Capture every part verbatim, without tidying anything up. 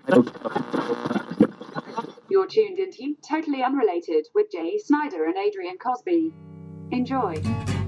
You're tuned into Totally Unrelated with Jay Snyder and Adrian Cosby. Enjoy.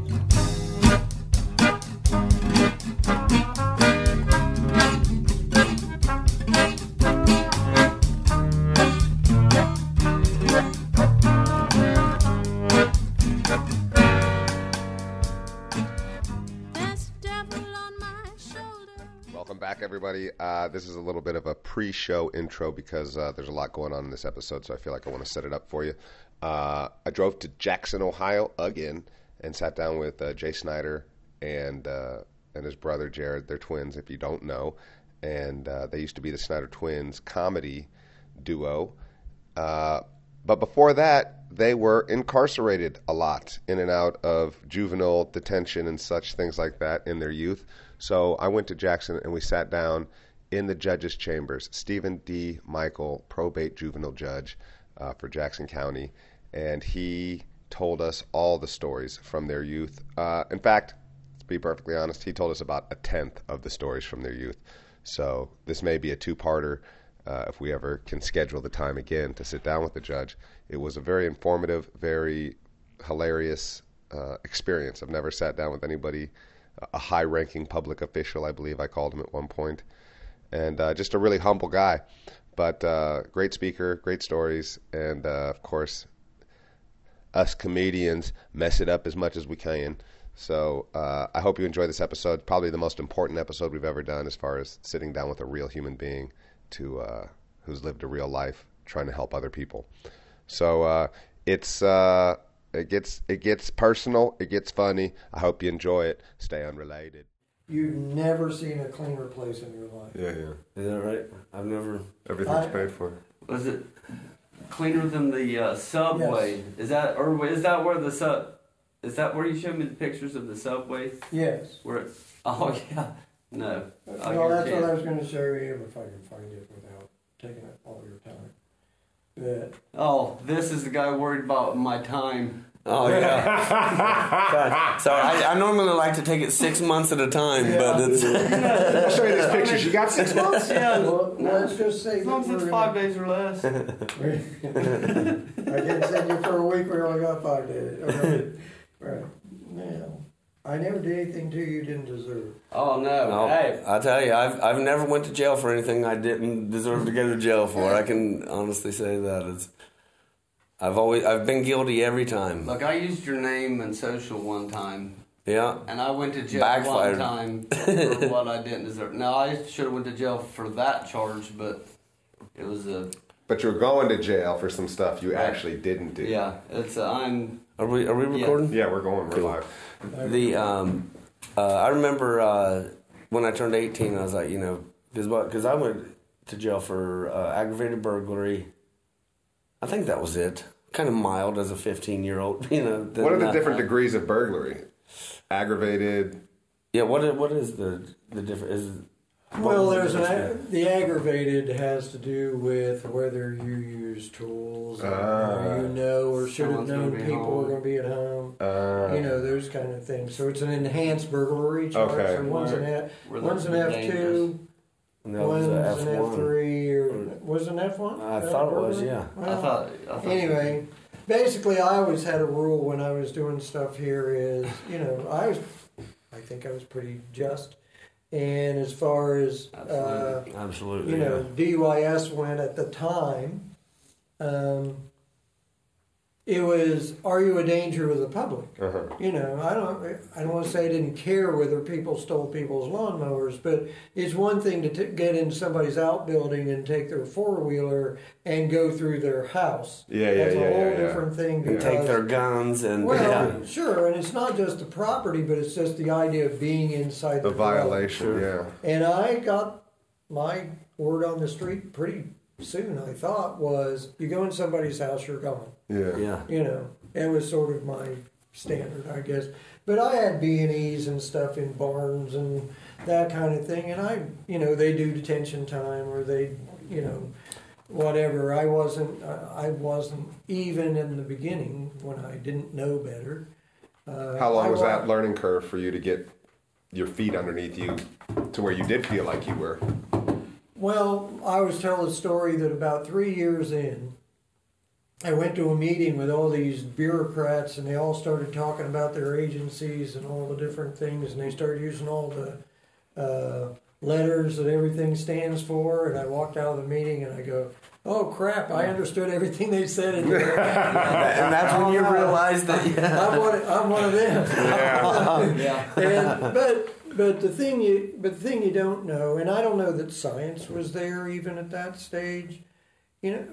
Welcome back, everybody. Uh, this is a little bit of a pre-show intro because uh, there's a lot going on in this episode, so I feel like I want to set it up for you. Uh, I drove to Jackson, Ohio again and sat down with uh, Jay Snyder and uh, and his brother Jared. They're twins, if you don't know, and uh, they used to be the Snyder Twins comedy duo. Uh, but before that, they were incarcerated a lot, in and out of juvenile detention and such things like that in their youth. So I went to Jackson and we sat down in the judge's chambers. Stephen D. Michael, probate juvenile judge uh, for Jackson County, and he told us all the stories from their youth. Uh, in fact, to be perfectly honest, he told us about a tenth of the stories from their youth. So this may be a two-parter uh, if we ever can schedule the time again to sit down with the judge. It was a very informative, very hilarious uh, experience. I've never sat down with anybody, a high-ranking public official, I believe I called him at one point, and uh, just a really humble guy, but uh, great speaker, great stories, and uh, of course, us comedians mess it up as much as we can. So uh, I hope you enjoy this episode. Probably the most important episode we've ever done as far as sitting down with a real human being to uh, who's lived a real life trying to help other people. So uh, it's... Uh, It gets it gets personal. It gets funny. I hope you enjoy it. Stay unrelated. You've never seen a cleaner place in your life. Yeah, yeah. Is that right? I've never... Everything's I, paid for. Was it cleaner than the uh, subway? Yes. Is that or is that where the sub? Is that where you showed me the pictures of the subway? Yes. Where? It, oh yeah. No. Oh, Well, that's kidding. what I was going to show you if I can find it without taking up all your time. But, Oh, this is the guy worried about my time. Oh, yeah. God. So I, I normally like to take it six months at a time, Yeah. but it's... I'll show you these pictures. You got six months? Yeah. well, let's just say As long as that it's we're five gonna- days or less. I didn't send you for a week. We only got five days. Okay. Right. Now, I never did anything to you you didn't deserve. Oh no. No, Hey. I tell you, I've I've never went to jail for anything I didn't deserve to go to jail for. I can honestly say that. It's, I've always I've been guilty every time. Look, I used your name in social one time. Yeah. And I went to jail Backfired. one time for what I didn't deserve. Now, I should have went to jail for that charge, but it was a... But you're going to jail for some stuff you Right. actually didn't do. Yeah, it's a, I'm... Are we are we recording? Yeah, we're going. We're Cool. live. The um, uh, I remember uh, when I turned eighteen, I was like, you know, because what? Because I went to jail for uh, aggravated burglary. I think that was it. Kind of mild as a fifteen-year-old, you know. What are the not- different degrees of burglary? Aggravated. Yeah, what is, what is the the difference? Is Well, there's an ag- the aggravated has to do with whether you use tools, or Ah. you know, or should have Someone's gonna known be people home. were going to be at home. Uh, You know, those kind of things. So it's an enhanced burglary charge. Okay. So one's an F, Where one's an they're F two, and that one's was a an F F one. three, or was it an F one? I thought it was, yeah. Well, I thought... I thought Anyway, basically, I always had a rule when I was doing stuff here is, you know, I was, I think I was pretty just. And as far as, uh, Absolutely. Absolutely. you know, yeah. D U I S went at the time, um, it was, are you a danger to the public? uh-huh. You know, I don't, I don't want to say I didn't care whether people stole people's lawnmowers, but it's one thing to t- get in somebody's outbuilding and take their four-wheeler and go through their house. Yeah, yeah, That's yeah, a whole yeah, yeah. different thing. And Because, take their guns and well, yeah. sure, and it's not just the property, but it's just the idea of being inside The the dwelling. violation, Sure. yeah. And I got my word on the street pretty soon, I thought, was you go in somebody's house, you're gone. Yeah. Yeah. You know, it was sort of my standard, I guess. But I had B and E's and stuff in barns and that kind of thing. And I, you know, they do detention time or they, you know, whatever. I wasn't, I wasn't even in the beginning when I didn't know better. Uh, How long I was wa- that learning curve for you to get your feet underneath you to where you did feel like you were? Well, I was telling a story that about three years in, I went to a meeting with all these bureaucrats, and they all started talking about their agencies and all the different things, and they started using all the uh, letters that everything stands for. And I walked out of the meeting, and I go, "Oh crap! I understood everything they said in there." And that's when you realize that. Yeah. I'm one. Of, I'm one of them. Yeah. Yeah. And, but but the thing you but the thing you don't know, and I don't know that science was there even at that stage. You know,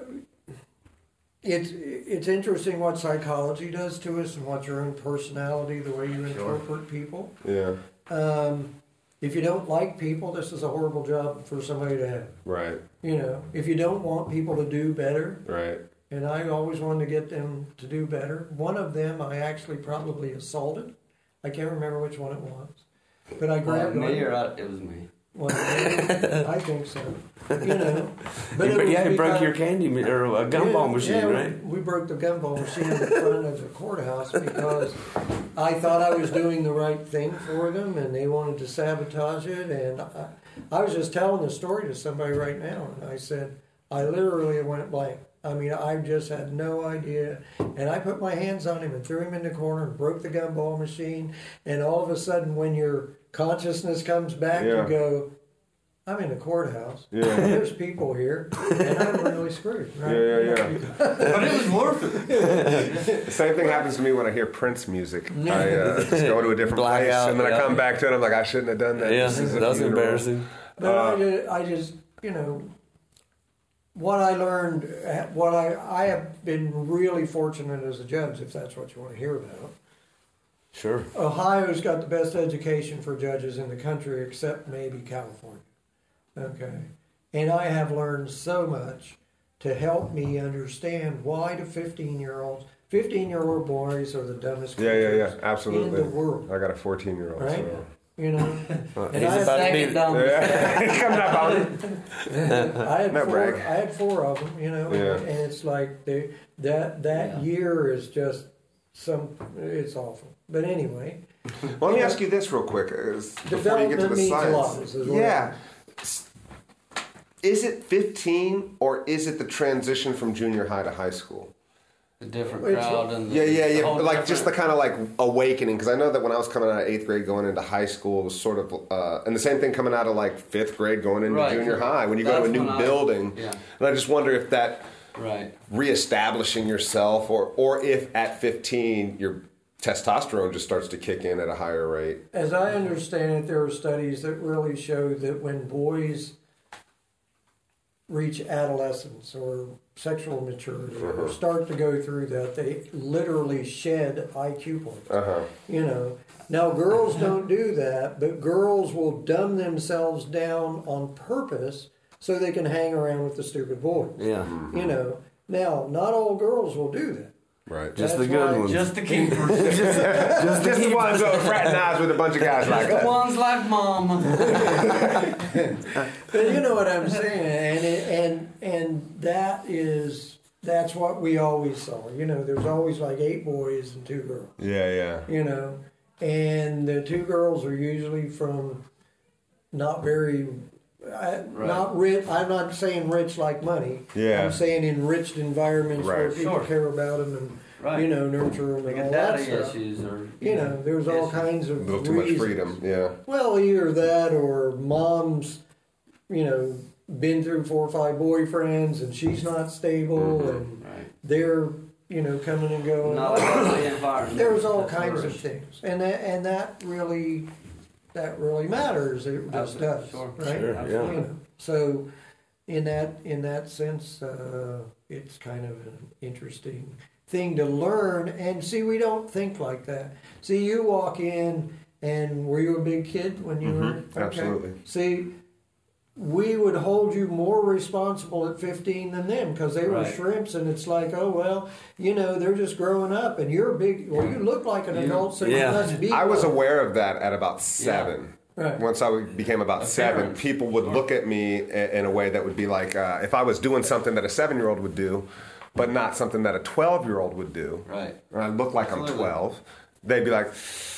it's it's interesting what psychology does to us and what your own personality, the way you interpret people. Yeah. Um, if you don't like people, this is a horrible job for somebody to have. Right. You know, if you don't want people to do better, Right. and I always wanted to get them to do better. One of them I actually probably assaulted. I can't remember which one it was. But I Well, grabbed me one. or I, it was me. Well, I think so. You know. But it But was yeah, you broke because- your candy ma- or a gumball yeah, machine, yeah, right? We, we broke the gumball machine in front of the courthouse because I thought I was doing the right thing for them, and they wanted to sabotage it. And I, I was just telling the story to somebody right now, and I said, I literally went blank. I mean, I just had no idea. And I put my hands on him and threw him in the corner and broke the gumball machine. And all of a sudden, when your consciousness comes back, Yeah. you go, I'm in the courthouse. Yeah. There's people here, and I'm really screwed. Right? Yeah, yeah, yeah. But it was worth it. The same thing happens to me when I hear Prince music. I uh, just go to a different Black place, out, and then I yeah. come back to it. I'm like, I shouldn't have done that. Yeah, This is a that was funeral. embarrassing. But Uh, I, just, I just, you know, what I learned, what I, I have been really fortunate as a judge, if that's what you want to hear about. Sure. Ohio's got the best education for judges in the country, except maybe California. Okay. And I have learned so much to help me understand why do fifteen-year-olds, fifteen-year-old boys are the dumbest Yeah, yeah, yeah, creatures absolutely. in the world, I got a fourteen-year-old. right? So. You know, Uh, And he's I- about to be. Second down. Yeah. Coming up on it. I had No four. brag. I had four of them, you know, Yeah. and it's like they that that Yeah. year is just some. It's awful. But anyway, Well, let me ask you this real quick, uh, before you get to development the means science. a lot. Is what Yeah. Is it fifteen, or is it the transition from junior high to high school? The different It's- crowd and the, Yeah, yeah, the yeah. whole Like just the different- kind of like awakening, because I know that when I was coming out of eighth grade going into high school, it was sort of, uh, and the same thing coming out of like fifth grade going into Right. junior high. When you go to a That's new when I- building, yeah. and I just wonder if that Right. reestablishing yourself, or or if at fifteen your testosterone just starts to kick in at a higher rate. As I understand it, there are studies that really show that when boys reach adolescence or sexual maturity or start to go through that, they literally shed I Q points. Uh huh. You know, now girls don't do that, but girls will dumb themselves down on purpose so they can hang around with the stupid boys. Yeah. You know, now not all girls will do that. Right. Just That's the good why- ones. Just the keepers. Just, just the ones that fraternize with a bunch of guys like the that. ones like mom. But you know what I'm saying, and it, and and that is that's what we always saw. You know, there's always like eight boys and two girls. Yeah, yeah. You know, and the two girls are usually from not very. I, Right. Not rich. I'm not saying rich like money. Yeah. I'm saying enriched environments where Right. people Sure. care about them and Right. you know nurture them They and all got that daddy stuff. issues or You know, there's all issues. kinds A of little too much reasons. freedom. Yeah. Well, either that or mom's, you know, been through four or five boyfriends and she's not stable and Right. they're, you know, coming and going. Not the environment. There's all That's kinds of flourish. things, and that and that really, that really matters. It just Absolutely. does, Sure. right? Sure, yeah. You know, so, in that in that sense, uh, it's kind of an interesting thing to learn. And see, we don't think like that. See, you walk in, and were you a big kid when you were? Okay. Absolutely. See, we would hold you more responsible at fifteen than them because they were Right. shrimps, and it's like, oh well, you know, they're just growing up, and you're big. Well, you look like an You- adult, so Yeah. you must be. I was one. aware of that at about seven. Right. Once I became about A seven, parent. people would look at me i- in a way that would be like, uh, if I was doing something that a seven-year-old would do, but not something that a twelve-year-old would do, Right. or I look like I'm Absolutely. twelve, they'd be like,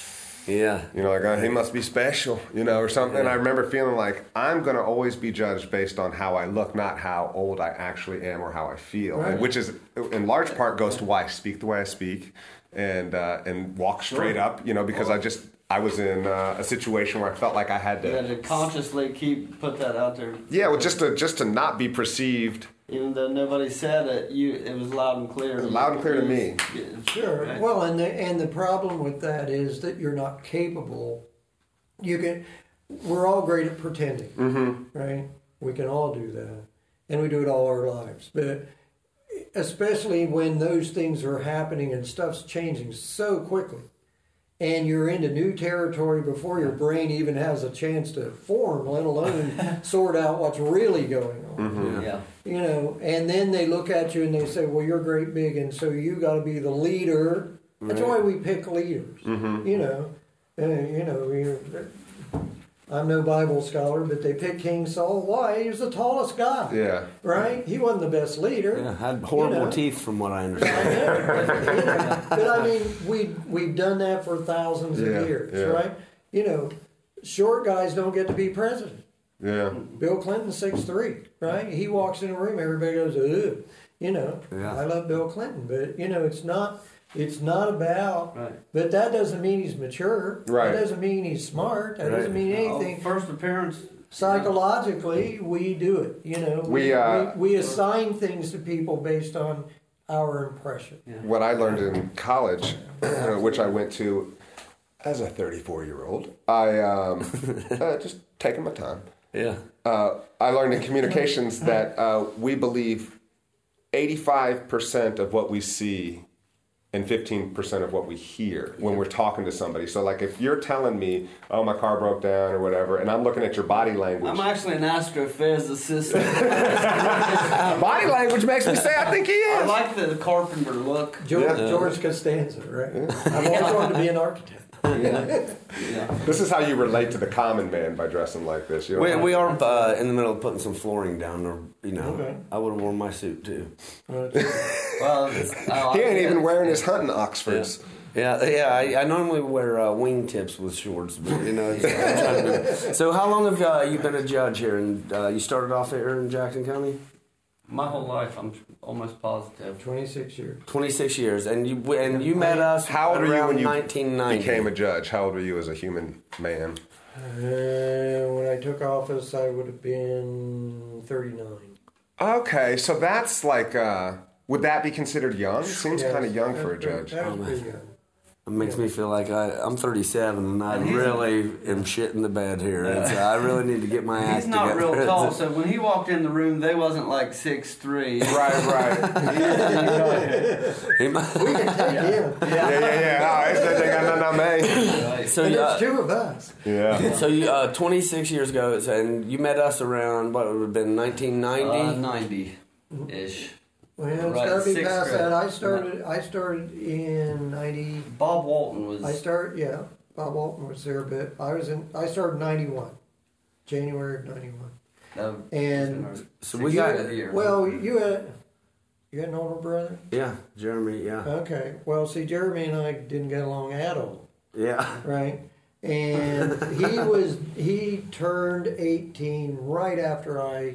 Yeah. You know, like, oh, he must be special, you know, or something. And I remember feeling like I'm going to always be judged based on how I look, not how old I actually am or how I feel. Right. And which is, in large part, goes to why I speak the way I speak and uh, and walk straight Sure. up, you know, because I just, I was in uh, a situation where I felt like I had You to... had to consciously keep put that out there. Yeah, well, just to, just to not be perceived... Even though nobody said it, you it was loud and clear. Loud and clear to me. Sure. Right. Well, and the and the problem with that is that you're not capable. You can. We're all great at pretending, Mm-hmm. right? We can all do that, and we do it all our lives. But especially when those things are happening and stuff's changing so quickly, and you're into new territory before your brain even has a chance to form, let alone sort out what's really going on. Mm-hmm. Yeah. You know, and then they look at you and they say, well, you're great big, and so you got to be the leader. That's Right. why we pick leaders. Mm-hmm. You know, uh, you know, you're, I'm no Bible scholar, but they picked King Saul. Why? He was the tallest guy, Yeah. right? He wasn't the best leader. Yeah, had horrible You know. teeth from what I I understand. know. You know, but I mean, we we've done that for thousands Yeah, of years, yeah. right? You know, short guys don't get to be president. Yeah. Bill Clinton, six three, right? He walks in a room, everybody goes, ugh. You know, Yeah. I love Bill Clinton, but you know, it's not. It's not about. Right. But that doesn't mean he's mature. Right. That doesn't mean he's smart. That Right. doesn't mean anything. Oh, first appearance. Psychologically, we do it. You know, We, uh, we, we assign things to people based on our impression. What I learned in college, which I went to as a thirty-four-year-old, I um, uh, just taking my time. Yeah. Uh, I learned in communications that uh, we believe eighty-five percent of what we see and fifteen percent of what we hear when we're talking to somebody. So, like, if you're telling me, oh, my car broke down or whatever, and I'm looking at your body language. I'm actually an astrophysicist. Body language makes me say I think he I is. like the carpenter look. George, Yeah. George Costanza, right? I've always wanted to be an architect. Yeah. This is how you relate to the common man, by dressing like this. You don't We, have we to- are uh, in the middle of putting some flooring down, or you know, Okay. I would have worn my suit too. Well, oh, He I- ain't even wearing his hunting Oxfords. Yeah, yeah. I, I normally wear uh, wingtips with shorts, but you know. I'm trying to do- So, how long have uh, you been a judge here? And uh, you started off here in Jackson County. My whole life, I'm almost positive. twenty-six years. Twenty-six years, and you and you met us. How old were you around when you nineteen ninety? became a judge? How old were you as a human man? Uh, when I took office, I would have been thirty-nine. Okay, so that's like, uh, would that be considered young? Seems Yes, kind of young for a that's pretty- judge. That was Oh, pretty man. young. It makes me feel like I, I'm thirty-seven, and I And he's- really am shit in the bed here. And so I really need to get my act He's not together. real tall, so when he walked in the room, they wasn't like six three. Right, right. He might- We can take him. Yeah, yeah, yeah. Oh, it's that they got nothing on me. so And you, there's uh, two of us. Yeah. so you, uh, twenty-six years ago, and you met us around what would have been nineteen ninety. Uh, ninety-ish. Well, it's Right, got to be sixth past grade. that. I started. I started in ninety. Bob Walton was. I started. Yeah, Bob Walton was there, but I was in. I started ninety-one, January of ninety-one. uh, And So we you got had- here. Well, you had. You had an older brother. Yeah, Jeremy. Yeah, Okay. Well, see, Jeremy and I didn't get along at all. yeah. Right. And he was. He turned eighteen right after I.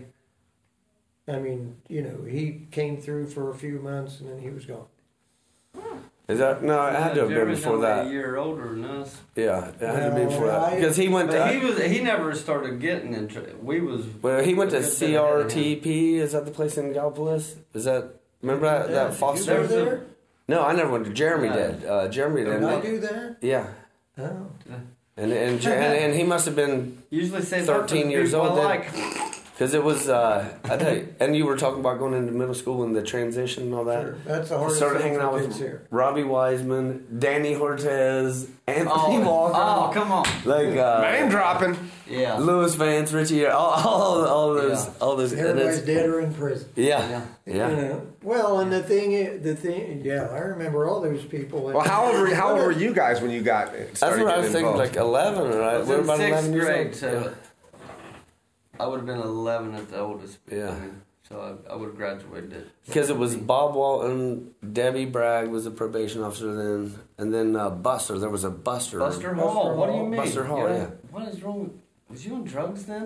I mean, you know, he came through for a few months and then he was gone. Is that no? It had to have been Jeremy's before only that. A year older than us. Yeah, it had to be Well, before that I- because he went. But To, he was. He never started getting into. We was. well, he went to we was C R T P. Is that the place in Gallipolis? Is that remember that, Yeah, that did you Foster? go there? No, I never went to. Jeremy No. did. Uh, Jeremy did. Did I do that? Yeah, Oh. and and, Jer- and and he must have been Usually say thirteen years people old I then. like. because it was. Uh, I tell you, and you were talking about going into middle school and the transition and all that. Sure. That's the hardest Started thing hanging for out kids with here. Robbie Wiseman, Danny Hortez, Anthony Oh, Walker, oh, come on. like uh, Name dropping. Yeah. Louis Vance, Richie, all, all, all those, Yeah. all those. and Everybody's it's- dead or in prison. Yeah, Yeah. yeah. You know? Well, and the thing, is, the thing, yeah, I remember all those people. Well, how old were you, how old were you guys when you got started That's what I was getting thinking, involved? like eleven, I right? was We're in about sixth eleven years grade, old. so I would have been eleven at the oldest. Yeah. I mean, So I, I would have graduated. Because it was Bob Walton, Debbie Bragg was a probation officer then, and then uh, Buster. There was a Buster. Buster Hall. Buster What do you Hall. mean? Buster Hall, You're- yeah. What is wrong with? Was you on drugs then?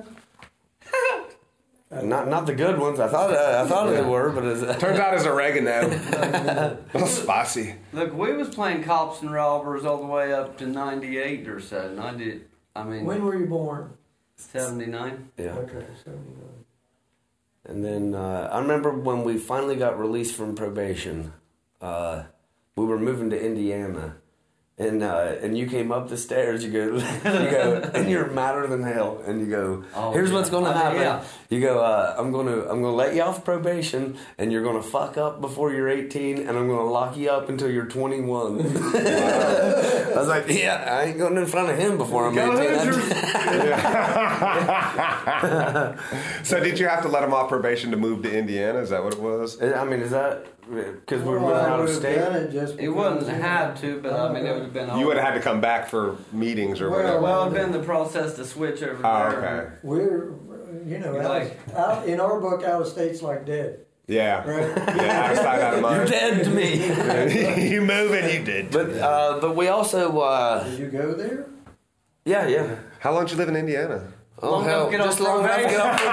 Not not the good ones. I thought uh, I thought they were, but it's, Turns out it's oregano. A little spicy. Look, we was playing cops and robbers all the way up to ninety-eight or so. ninety. I mean, When were you born? seventy-nine. yeah. Okay, seventy-nine. And then uh, I remember when we finally got released from probation, uh, we were moving to Indiana, and uh, and you came up the stairs. You go, you go, and you're madder than hell. And you go, Oh, here's yeah. what's going to I mean, happen. yeah. You go, uh, I'm gonna I'm gonna let you off probation, and you're gonna fuck up before you're eighteen, and I'm gonna lock you up until you're twenty-one. I was like, yeah, I ain't going in front of him before I'm Go eighteen. Hoosiers! So did you have to let him off probation to move to Indiana? Is that what it was? I mean, is that because we're Well, moving I out of would've state? done it just It because, wouldn't you know, have to, but I mean, it would have been. You would have had to come back for meetings or Well, whatever. Well, it'd been the process to switch over Oh, there. okay. We're, you know, You're out, like- out, in our book, out of state's like dead. Yeah. Right? Yeah, out of sight, out of You're mind. dead to me. You move and you did. But uh, but we also uh, Did you go there? yeah yeah. How long did you live in Indiana? Oh Long hell, enough to get just off long enough to get off.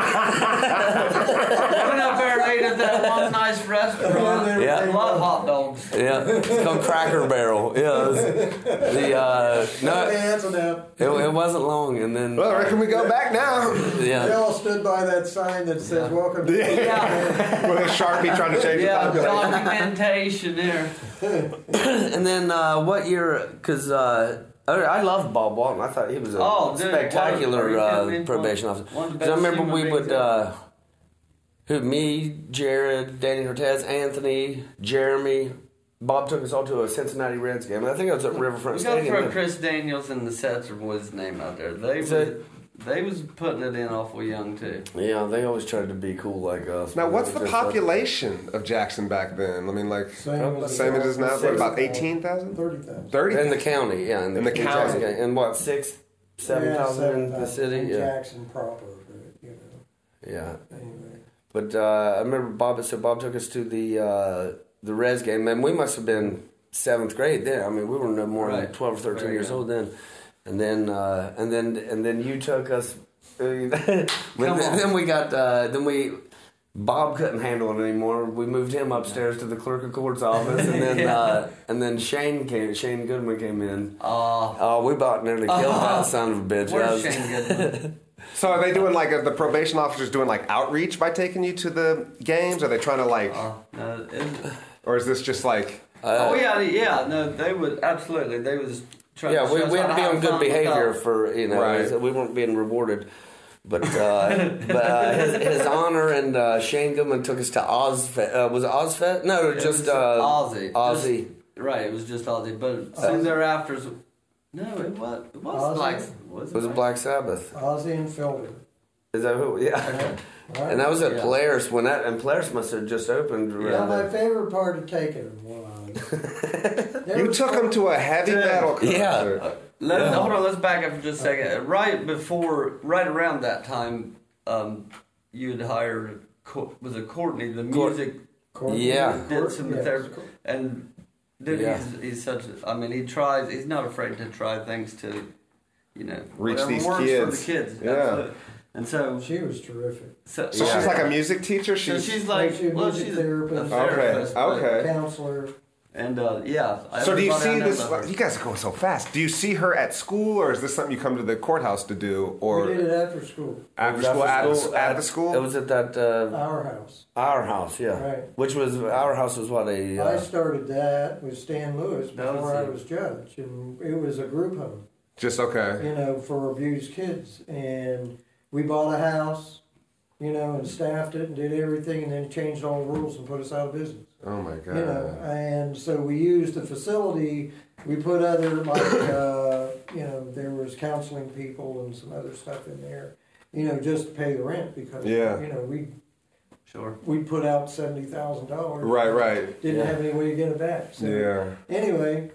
I went up there and ate at that one nice restaurant. Yeah. I love hot dogs. Yeah, it's called Cracker Barrel. Yeah, it was, the uh, no, Hey, answer now. it, it wasn't long, and then Well, I reckon we go back now. They yeah, all stood by that sign that says "Welcome to." Yeah, With a Sharpie trying to change yeah, the population. documentation there. and then uh, what year? Because uh, I I loved Bob Walton. I thought he was a Oh, dude, spectacular what- uh, I mean, probation one- officer. one of the 'Cause I best remember human we beings would. ever. Uh, who me, Jared, Danny Cortez, Anthony, Jeremy. Bob took us all to a Cincinnati Reds game. And I think it was at Riverfront We got to Stadium. throw Chris Daniels and the Setzer boys' name out there. They So- was, they was putting it in awful young too. Yeah, they always tried to be cool like us. Now, what's It the was just, uh, population of Jackson back then? I mean, like, Same as, same as it is now? What, about eighteen thousand? Thirty thousand. thirty? In the county, yeah. In the, In the county. Jackson And what, six, seven thousand in the city? In Yeah. Jackson proper, but you know. Yeah. Anyway, But uh, I remember Bob, so Bob took us to the uh, the Reds game, and we must have been seventh grade then. I mean, we were no more than Right. twelve or thirteen Very years young. old then. And then, uh, and then, and then you took us. when, then, then we got, uh, then we. Bob couldn't handle it anymore. We moved him upstairs to the clerk of court's office, and then Yeah. uh, and then Shane came. Shane Goodman came in. Uh, Oh, we about nearly killed Uh, that son of a bitch. I where's was- Shane Goodman? So are they doing like, are the probation officers doing like outreach by taking you to the games? Are they trying to like, Uh, no, it, or is this just like, oh yeah, yeah. No, they would absolutely. They was trying. Yeah, to we, show us we had how to be have on good fun behavior without- for, you know, Right. we weren't being rewarded. But, uh, but uh, his, his honor and uh, Shane Goodman took us to Ozfest. Uh, was it Ozfest? No, It just was uh, Ozzy. Ozzy. Just- right, it was just Ozzy. But soon thereafter, no, it was. It was Ozzy? like. Was It was like- Black Sabbath. Ozzy and Felder. Is that who? Yeah. Right? And that was at Yeah. Polaris when that, and Polaris must have just opened. Now, around my then. favorite part of taking was there you was took them to a heavy Dude. metal concert? Yeah. Let, Yeah. Hold on, let's back up for just a second. Right before, right around that time, um, you had hired, Co- was it Courtney, the Court- music, Courtney- Yeah. did some yes. therapy. And dude, Yeah. he's, he's such, a, I mean, he tries, he's not afraid to try things to, you know, Reach whatever these works for kids. the kids. Yeah. Absolutely. And so, She was terrific. so, So Yeah. she's like a music teacher? so She's, she's like, She's a well, music she's a therapist. therapist. Okay, but- okay. Counselor. And uh, yeah. so do you everybody I see know this, loved her. you guys are going so fast. Do you see her at school or is this something you come to the courthouse to do? Or We did it after school. after It was school, at, after the, at the school? It was at that, uh, Our house. our house, yeah. Right. Which was, our house was what, a... I Uh, started that with Stan Lewis That was before I it. was judge, and it was a group home, Just okay. you know, for abused kids. And we bought a house, you know, and staffed it and did everything, and then changed all the rules and put us out of business. Oh my God. You know, and so we used the facility. We put other like uh, you know, there was counseling people and some other stuff in there, you know, just to pay the rent because Yeah. you know we Sure. we put out seventy thousand dollars. Right, right. Didn't Yeah. have any way to get it back. So Yeah. anyway,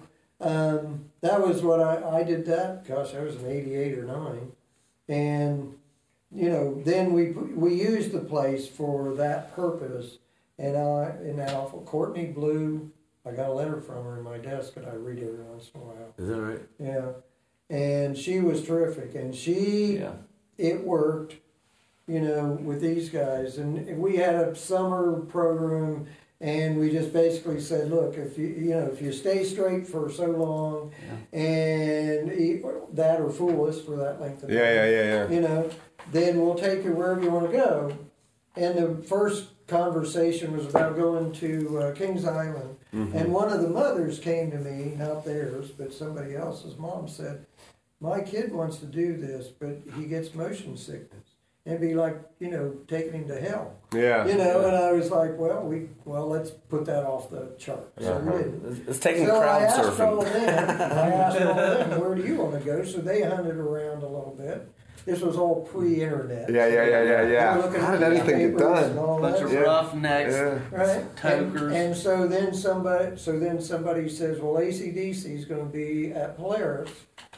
um, that was what I I did that. Gosh, I was in eighty-eight or nine, and you know, then we we used the place for that purpose. And I and now for Courtney Blue, I got a letter from her in my desk that I read every once in a while. Is that right? Yeah, and she was terrific, and she Yeah. it worked, you know, with these guys, and we had a summer program. And we just basically said, look, if you you know if you stay straight for so long, Yeah. and eat that or fool us for that length of time, Yeah, yeah, yeah, yeah. you know, then we'll take you wherever you want to go. And the first conversation was about going to uh, Kings Island, Mm-hmm. and one of the mothers came to me, not theirs, but somebody else's mom said, my kid wants to do this, but he gets motion sickness. It'd be like, you know, taking him to hell. Yeah. You know, and I was like, well, we well, let's put that off the chart. So we didn't. It's, it's taking So I crowd asked all of surfing. them, I asked all of them, where do you want to go? So they hunted around a little bit. This was all pre-internet. Yeah, yeah, yeah, yeah, They yeah. were looking How at did anything get newspapers done? and all Bunch that. of Yeah. roughnecks, Yeah. Right, and, tokers. and so then somebody, so then somebody says, well, A C D C is going to be at Polaris,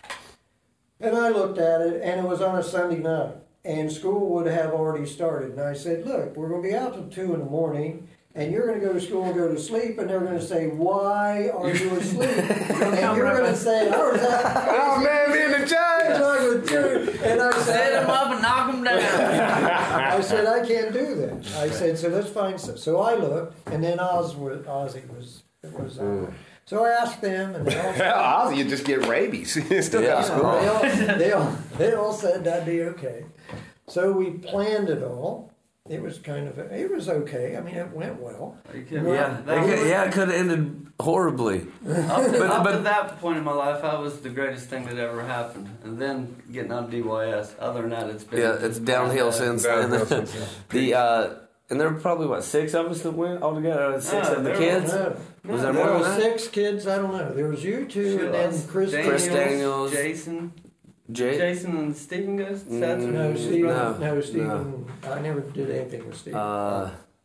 and I looked at it, and it was on a Sunday night, and school would have already started, and I said, look, we're going to be out till two in the morning, and you're going to go to school and go to sleep, and they're going to say, why are you asleep? And you're going to say, oh, is that? Oh man, me and the judge. Talking to- And I Set said, him up and knock him down. I said, I can't do that. I said, so let's find some. So I looked, and then Oz was, Ozzy was, was uh, so I asked them, and they all said, Hell, Ozzy, you just get rabies. You still Yeah. got you school. know, they, all, they, all, they all said that'd be okay. So we planned it all. It was kind of, it was okay. I mean, it went well. You kidding? Yeah, That it could, was- yeah, it could have ended horribly. Up, to, But- up but- to that point in my life, that was the greatest thing that ever happened. And then getting on D Y S. Other than that, it's been Yeah, it's downhill uh, since Downhill then. since then. The uh, and there were probably what six of us that went all together. Six No, of the there kids. No, Was there there more were than that? six kids, I don't know. There was you two, Shit, and then us, Chris Daniels, Chris Daniels. Jason, Jay. Jason, and Stephen goes. Mm, No, Stephen. No, No, Stephen. I never did anything with Stephen. Uh,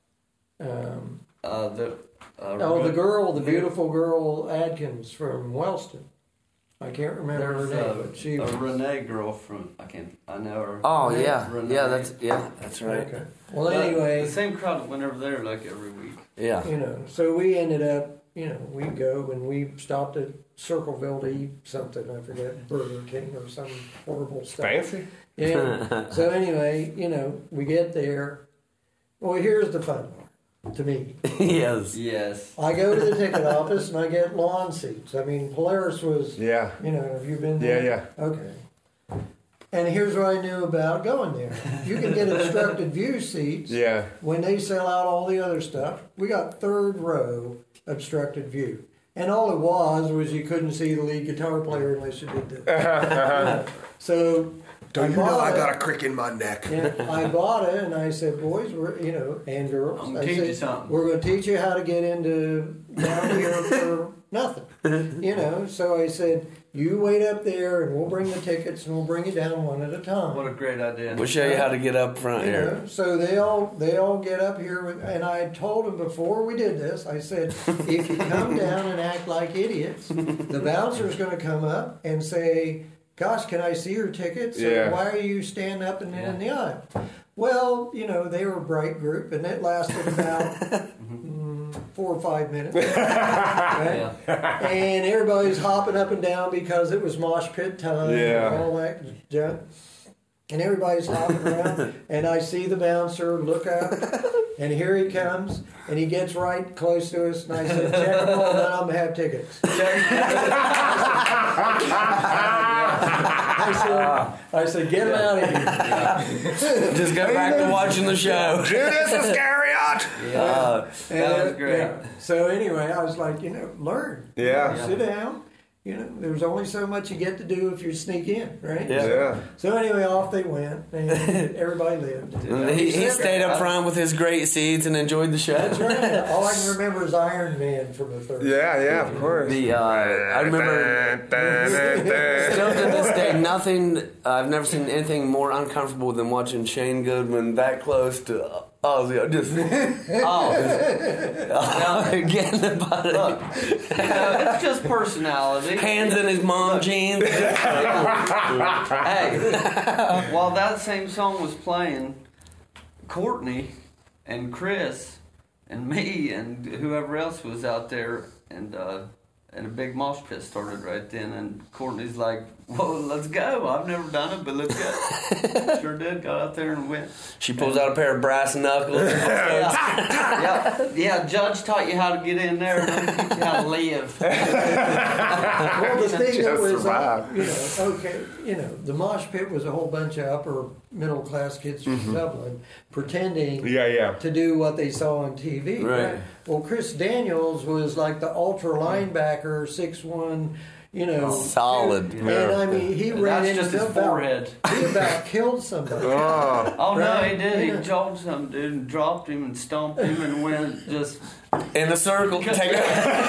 um, Uh, the uh, oh, the girl, the beautiful girl Adkins from Wellston. I can't remember her There's name, a, but she. a Renee girl from I can't I know her. oh yeah, Renee. yeah. That's yeah. That's right. Okay. Well, But anyway, the same crowd went over there like every week. Yeah. you know, so we ended up, you know, we go and we stopped at Circleville to eat something. I forget, Burger King or some horrible stuff. Fancy. Yeah. So anyway, you know, we get there. Well, here's the fun part to me. Yes. Yes. I go to the ticket office and I get lawn seats. I mean, Polaris was, Yeah. you know, have you been Yeah, there? yeah. Okay. And here's what I knew about going there. You can get obstructed view seats Yeah. when they sell out all the other stuff. We got third row obstructed view. And all it was was you couldn't see the lead guitar player unless you did this. So Don't you know bought I it. got a crick in my neck? Yeah, I bought it and I said, boys, we're, you know, and girls, I'm gonna I teach said, you something. we're going to teach you how to get into down here for nothing. You know, so I said, you wait up there and we'll bring the tickets and we'll bring you down one at a time. What a great idea. We'll show you how to get up front You here. know, so they all they all get up here with, and I told them before we did this, I said, if you come down and act like idiots, the bouncer's going to come up and say, gosh, can I see your tickets? So Yeah. why are you standing up and in the aisle? Well, you know, they were a bright group, and it lasted about mm, four or five minutes. Right? Yeah. And everybody's hopping up and down because it was mosh pit time Yeah. and all that junk. And everybody's hopping around, and I see the bouncer look up, and here he comes, and he gets right close to us, and I said, check them all, none of them have tickets. I said, I said, get him out of here. Just go back to watching the show. Judas Iscariot. Uh, That was And, great. yeah. So anyway, I was like, you know, learn. Yeah. Sit down. You know, there's only so much you get to do if you sneak in, right? Yeah. Yeah. So anyway, off they went, and everybody lived. he, he stayed up front with his great seats and enjoyed the show. That's right. All I can remember is Iron Man from the third. Yeah, yeah, of course. The uh, I remember still to this day, nothing. Uh, I've never seen anything more uncomfortable than watching Shane Goodman that close to Oh, yeah, just Oh, again about look, it. you know, it's just personality. Hands in his mom jeans. Hey, while that same song was playing, Courtney and Chris and me and whoever else was out there, and uh, and a big mosh pit started right then. And Courtney's like, "Well, let's go. I've never done it, but let's go." Sure did. Got out there and went. She pulls out a pair of brass knuckles. Yeah, yeah, yeah. Judge taught you how to get in there, and I'm gonna teach you how to live. Well, the thing that Just was, uh, survive. you know, okay, you know, the mosh pit was a whole bunch of upper middle class kids from Dublin pretending Yeah, yeah. to do what they saw on T V. Right. Well, Chris Daniels was like the ultra linebacker, six one, you know, Solid. And I mean, he And ran that's into just his about, forehead. he about killed somebody. Oh, Oh no, Right. he did. Yeah. He jogged some dude and dropped him and stomped him and went just. In the circle. Take it.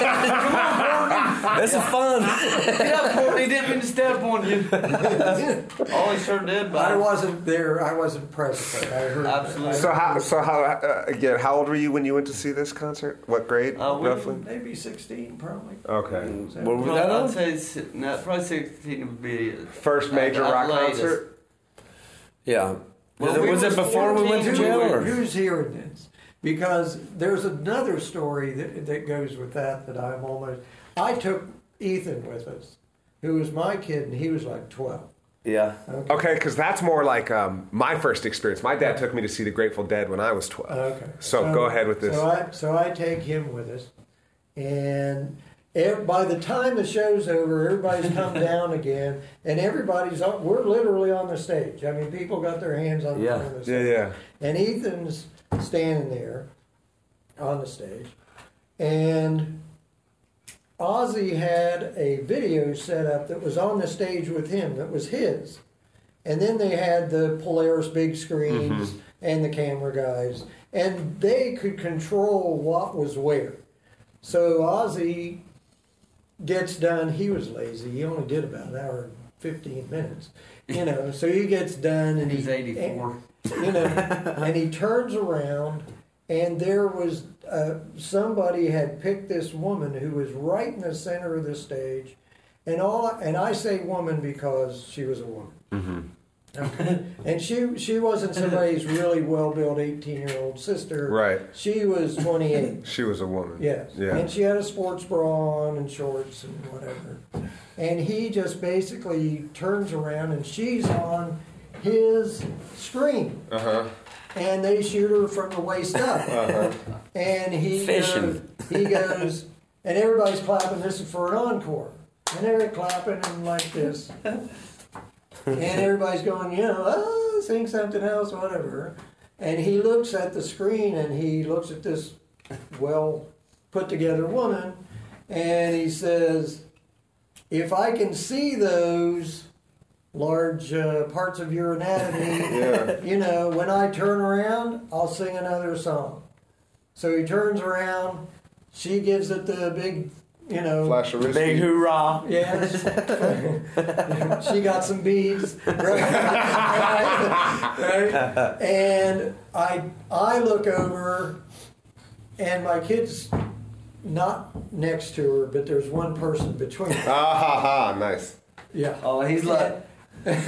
This is fun. Get up, Courtney. Didn't mean to step on you. Oh, he sure did. But I wasn't there. I wasn't present. But I heard. Absolutely. so how? So how? Uh, again, how old were you when you went to see this concert? What grade, Uh, we- roughly? Maybe sixteen, probably. Okay. What was that I'd on? say si- no, probably sixteen would be First major at- at rock latest. concert. Yeah. Well, was it, we was it was before we went to fourteen, jail? we Or? Who's hearing this? Because there's another story that, that goes with that that I'm almost. I took Ethan with us, who was my kid, and he was like twelve. Yeah. Okay, because that's more like um, my first experience. My dad took me to see the Grateful Dead when I was twelve. Okay. So go ahead with this. So I, so I take him with us, and ev- by the time the show's over, everybody's come down again, and everybody's on, we're literally on the stage. I mean, people got their hands on the Yeah. front of the Yeah, stage. yeah. And Ethan's standing there on the stage, and Ozzy had a video set up that was on the stage with him that was his. And then they had the Polaris big screens and the camera guys, and they could control what was where. So Ozzy gets done. He was lazy. He only did about an hour and fifteen minutes, you know. So he gets done, and He's he, eighty-four. and, you know, and he turns around, and there was uh, somebody had picked this woman who was right in the center of the stage, and all. And I say woman because she was a woman. Mm-hmm. Okay. And she she wasn't somebody's really well built eighteen year old sister. Right. She was twenty eight. She was a woman. Yes. Yeah. And she had a sports bra on and shorts and whatever. And he just basically turns around and she's on his screen. Uh huh. And they shoot her from the waist up. Uh-huh. And he Fishing. goes, he goes, and everybody's clapping. This is for an encore. And they're clapping and like this. And everybody's going, you know, oh, sing something else, whatever. And he looks at the screen and he looks at this well put together woman and he says, if I can see those large uh, parts of your anatomy, Yeah. you know, when I turn around, I'll sing another song. So he turns around, she gives it the big, you know, Flash of whiskey. Big hoorah. yes. She got some beads. Right? Right? And I I look over and my kid's not next to her, but there's one person between them. Ah ha ha! Nice. Yeah. Oh, he's like, and,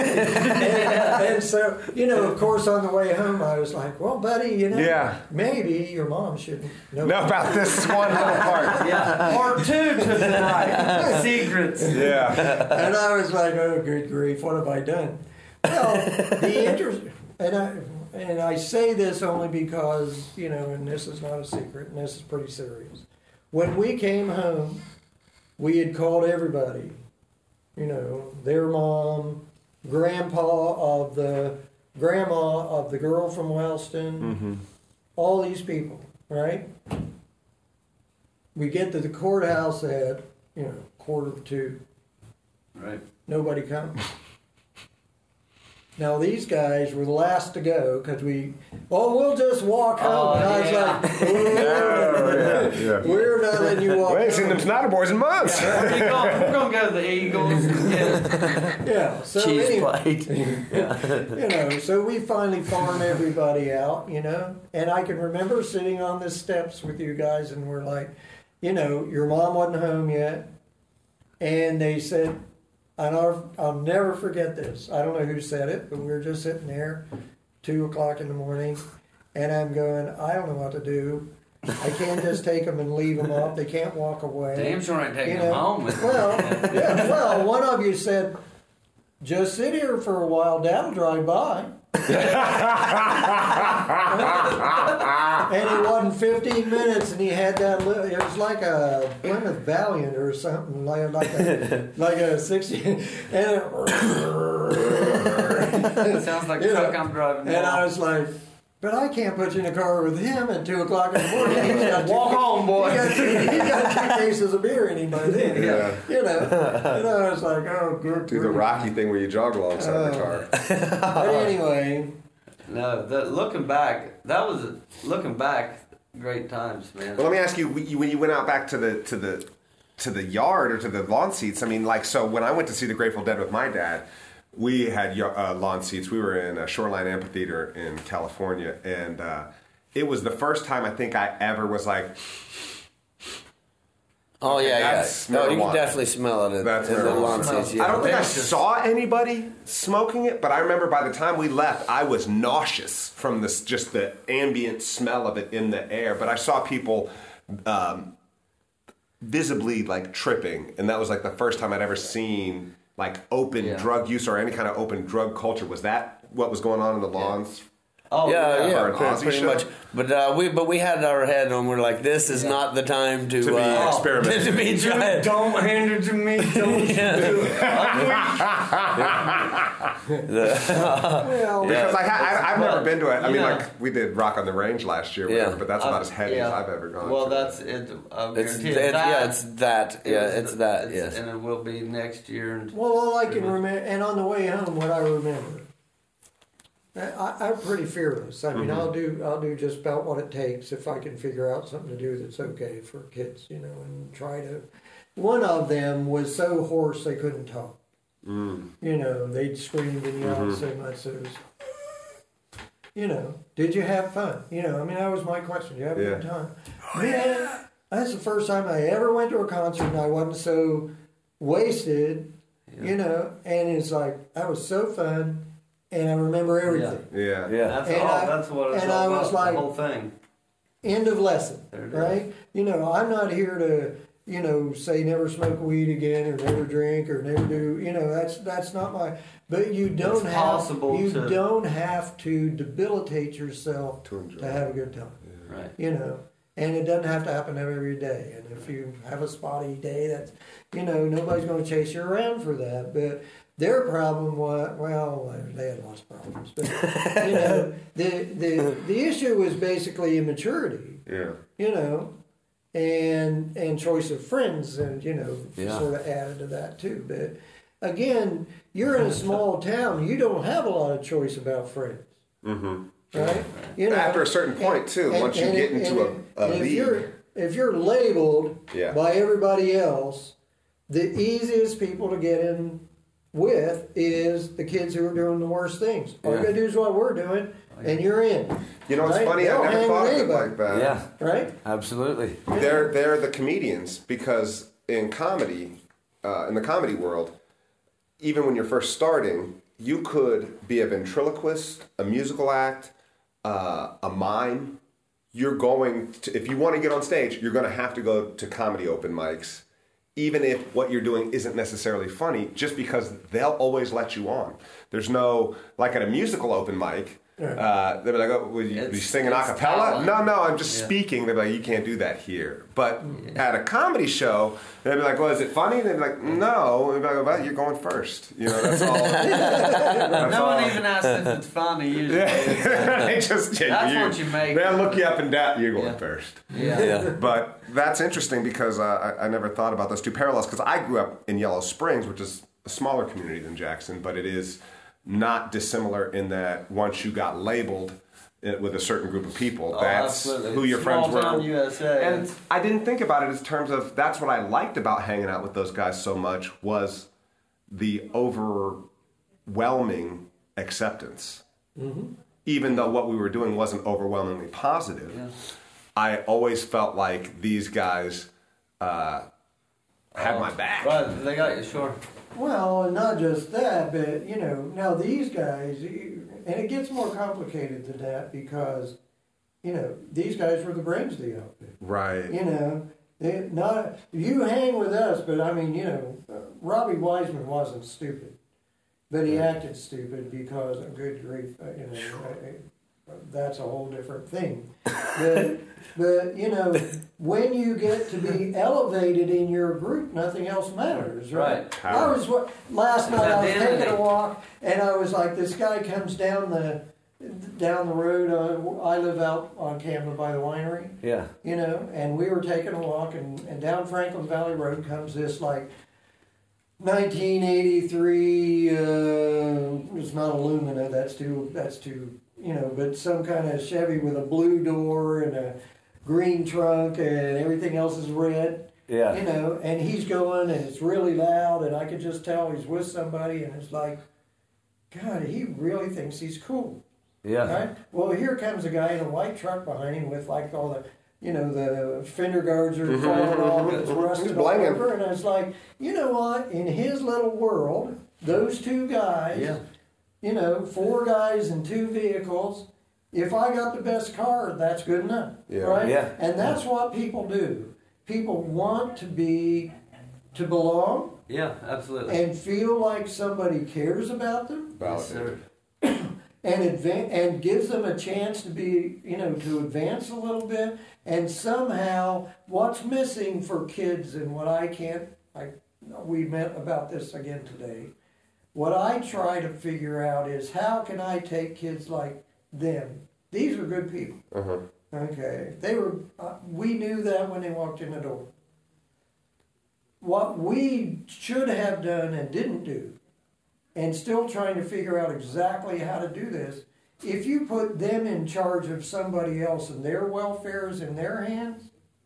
and so, you know, of course, on the way home, I was like, well, buddy, you know, Yeah. maybe your mom shouldn't know. Know about this one little part. yeah, part two to tonight. Secrets. Yeah. And I was like, oh, good grief, what have I done? Well, the interest, and I, and I say this only because, you know, and this is not a secret, and this is pretty serious. When we came home, we had called everybody, you know, their mom, grandpa of the, grandma of the girl from Wellston, Mm-hmm. all these people, right? We get to the courthouse at, you know, quarter to two. Right. Nobody comes. Now these guys were the last to go because we, oh, we'll just walk home. Oh, and I was yeah. like, Yeah, yeah, We're not letting you walk. We ain't seen them Snyder boys in months. Where you going? We're gonna go to the Eagles. Yeah. Yeah. So Cheese anyway, plate. you know, so we finally farm everybody out, you know, and I can remember sitting on the steps with you guys, and we're like, you know, your mom wasn't home yet, and they said, and I'll, I'll never forget this. I don't know who said it, but we were just sitting there, two o'clock in the morning, and I'm going, I don't know what to do. I can't just take them and leave them off. They can't walk away. Damn sure ain't taking You them know, home. Well, yeah, well, one of you said, just sit here for a while, Dad'll drive by. And it wasn't fifteen minutes, and he had that little, it was like a Plymouth Valiant or something, like, like a, like a sixty, and it, It sounds like the You truck know, I'm driving and now. I was like, but I can't put you in a car with him at two o'clock in the morning. He's got two- Walk home, boy. He got, two, he got two cases of beer in him by then. Yeah. You know, and I was like, oh, good. Do the grief. Rocky thing where you jog alongside Oh. the car. But anyway, No, the, looking back, that was looking back, great times, man. Well, let me ask you: when you went out back to the to the to the yard or to the lawn seats, I mean, like, so when I went to see the Grateful Dead with my dad, we had uh, lawn seats. We were in a Shoreline Amphitheater in California, and uh, it was the first time I think I ever was like, Oh yeah, yeah. That's No, you marijuana. can definitely smell it in, That's in the marijuana. lawn seats. Yeah. I don't think I Delicious. saw anybody smoking it, but I remember by the time we left, I was nauseous from this, just the ambient smell of it in the air. But I saw people um, visibly like tripping, and that was like the first time I'd ever seen like open Yeah. drug use or any kind of open drug culture. Was that what was going on in the lawns? Oh, Yeah, yeah, yeah, for an pretty, Aussie pretty show? much. But uh, we, but we had our head on. We're like, this is not the time to, To be uh, experimenting. to be trying. Don't hand it to me. Don't do it. well, Because I ha- I, I've never been to it. I mean, Yeah. like we did Rock on the Range last year, or Yeah. whatever, but that's about as heavy Yeah. as I've ever gone. Well, to. that's it. I It's, guarantee it's, it. That- yeah, it's that. Yeah, is it's the- that. it's- Yes. And it will be next year. And well, all I can remember, and on the way home, what I remember, I, I'm pretty fearless. I mean, I'll do I'll do just about what it takes if I can figure out something to do that's okay for kids, you know, and try to. One of them was so hoarse they couldn't talk. Mm. You know, they'd screamed and yelled so much that it was. You know, did you have fun? You know, I mean, that was my question. Did you have a good Yeah. time? Man, that's the first time I ever went to a concert and I wasn't so wasted. You know, and it's like that was so fun, and I remember everything. yeah, Yeah. that's And all. I- that's what it's and all I about. was like- the whole thing. End of lesson, There it is. right? You know, I'm not here to, you know, say never smoke weed again or never drink or never do. You know, that's that's not my. But you don't It's have possible you to- don't have to debilitate yourself To enjoy to have a good time. Right. You know, and it doesn't have to happen every day. And if you have a spotty day, that's, you know, nobody's going to chase you around for that. But their problem was, well, they had lots of problems. But, you know, the, the, the issue was basically immaturity, yeah. you know, and, and choice of friends, and, you know, Yeah. sort of added to that too. But again, you're in a small town, you don't have a lot of choice about friends. Mm-hmm. Right? You After a certain point, too, once you get into a- a and if league. you're if you're labeled Yeah. by everybody else, the easiest people to get in with is the kids who are doing the worst things. All you Yeah. gotta do is what we're doing, and you're in. You know, it's Right? funny. They I don't never hang thought with of it anybody, like that. Yeah. Right? Absolutely. They're they're the comedians because in comedy, uh, in the comedy world, even when you're first starting, you could be a ventriloquist, a musical act, uh, a mime. You're going to, if you want to get on stage, you're going to have to go to comedy open mics, even if what you're doing isn't necessarily funny, just because they'll always let you on. There's no, like at a musical open mic, uh, they'll be like, oh, will you It's- be singing a it's cappella? talent. No, no, I'm just Yeah. speaking. They'll be like, you can't do that here. But at a comedy show, they'll be like, well, is it funny? They'll be like, no. They'll be like, well, you're going first. You know, that's all. That's No all. one even asks if it's funny usually. Yeah. They just, yeah, That's what you make. They'll look you up and down. You're going Yeah. first. Yeah. Yeah. But that's interesting because uh, I, I never thought about those two parallels because I grew up in Yellow Springs, which is a smaller community than Jackson, but it is not dissimilar in that once you got labeled, it, with a certain group of people. Oh, that's absolutely. who your Small friends were. town U S A. And I didn't think about it in terms of that's what I liked about hanging out with those guys so much was the overwhelming acceptance. Mm-hmm. Even though what we were doing wasn't overwhelmingly positive, yeah. I always felt like these guys uh, had oh, my back. Right, they got you, sure. Well, and not just that, but, you know, now these guys, and it gets more complicated than that because, you know, these guys were the brains of the outfit. Right. You know, they not you hang with us, but I mean, you know, uh, Robbie Wiseman wasn't stupid, but he acted stupid because, oh, good grief, uh, you know, uh, that's a whole different thing. But, but, you know, when you get to be elevated in your group, nothing else matters, right? Right. I was last night. I was Identity. taking a walk, and I was like, this guy comes down the down the road. Uh, I live out on Camden by the winery. Yeah. You know, and we were taking a walk, and, and down Franklin Valley Road comes this like nineteen eighty-three. Uh, it's not a Lumina. That's too. That's too. You know, but some kind of Chevy with a blue door and a green trunk, and everything else is red. Yeah. You know, and he's going, and it's really loud, and I could just tell he's with somebody, and it's like, God, he really thinks he's cool. Yeah. Right? Well, here comes a guy in a white truck behind him with like all the, you know, the fender guards are falling off, and it's rusted all blanging. over, and I was like, you know what? In his little world, those two guys, Yeah. you know, four guys and two vehicles. If I got the best car, that's good enough, Yeah. right? Yeah. And that's what people do. People want to be, to belong, Yeah, absolutely. and feel like somebody cares about them, Yes, sir. and advan- and gives them a chance to be, you know, to advance a little bit. And somehow, what's missing for kids, and what I can't, I we met about this again today. What I try to figure out is how can I take kids like them? These are good people. Uh-huh. Okay, they were. Uh, we knew that when they walked in the door. What we should have done and didn't do, and still trying to figure out exactly how to do this. If you put them in charge of somebody else and their welfare is in their hands,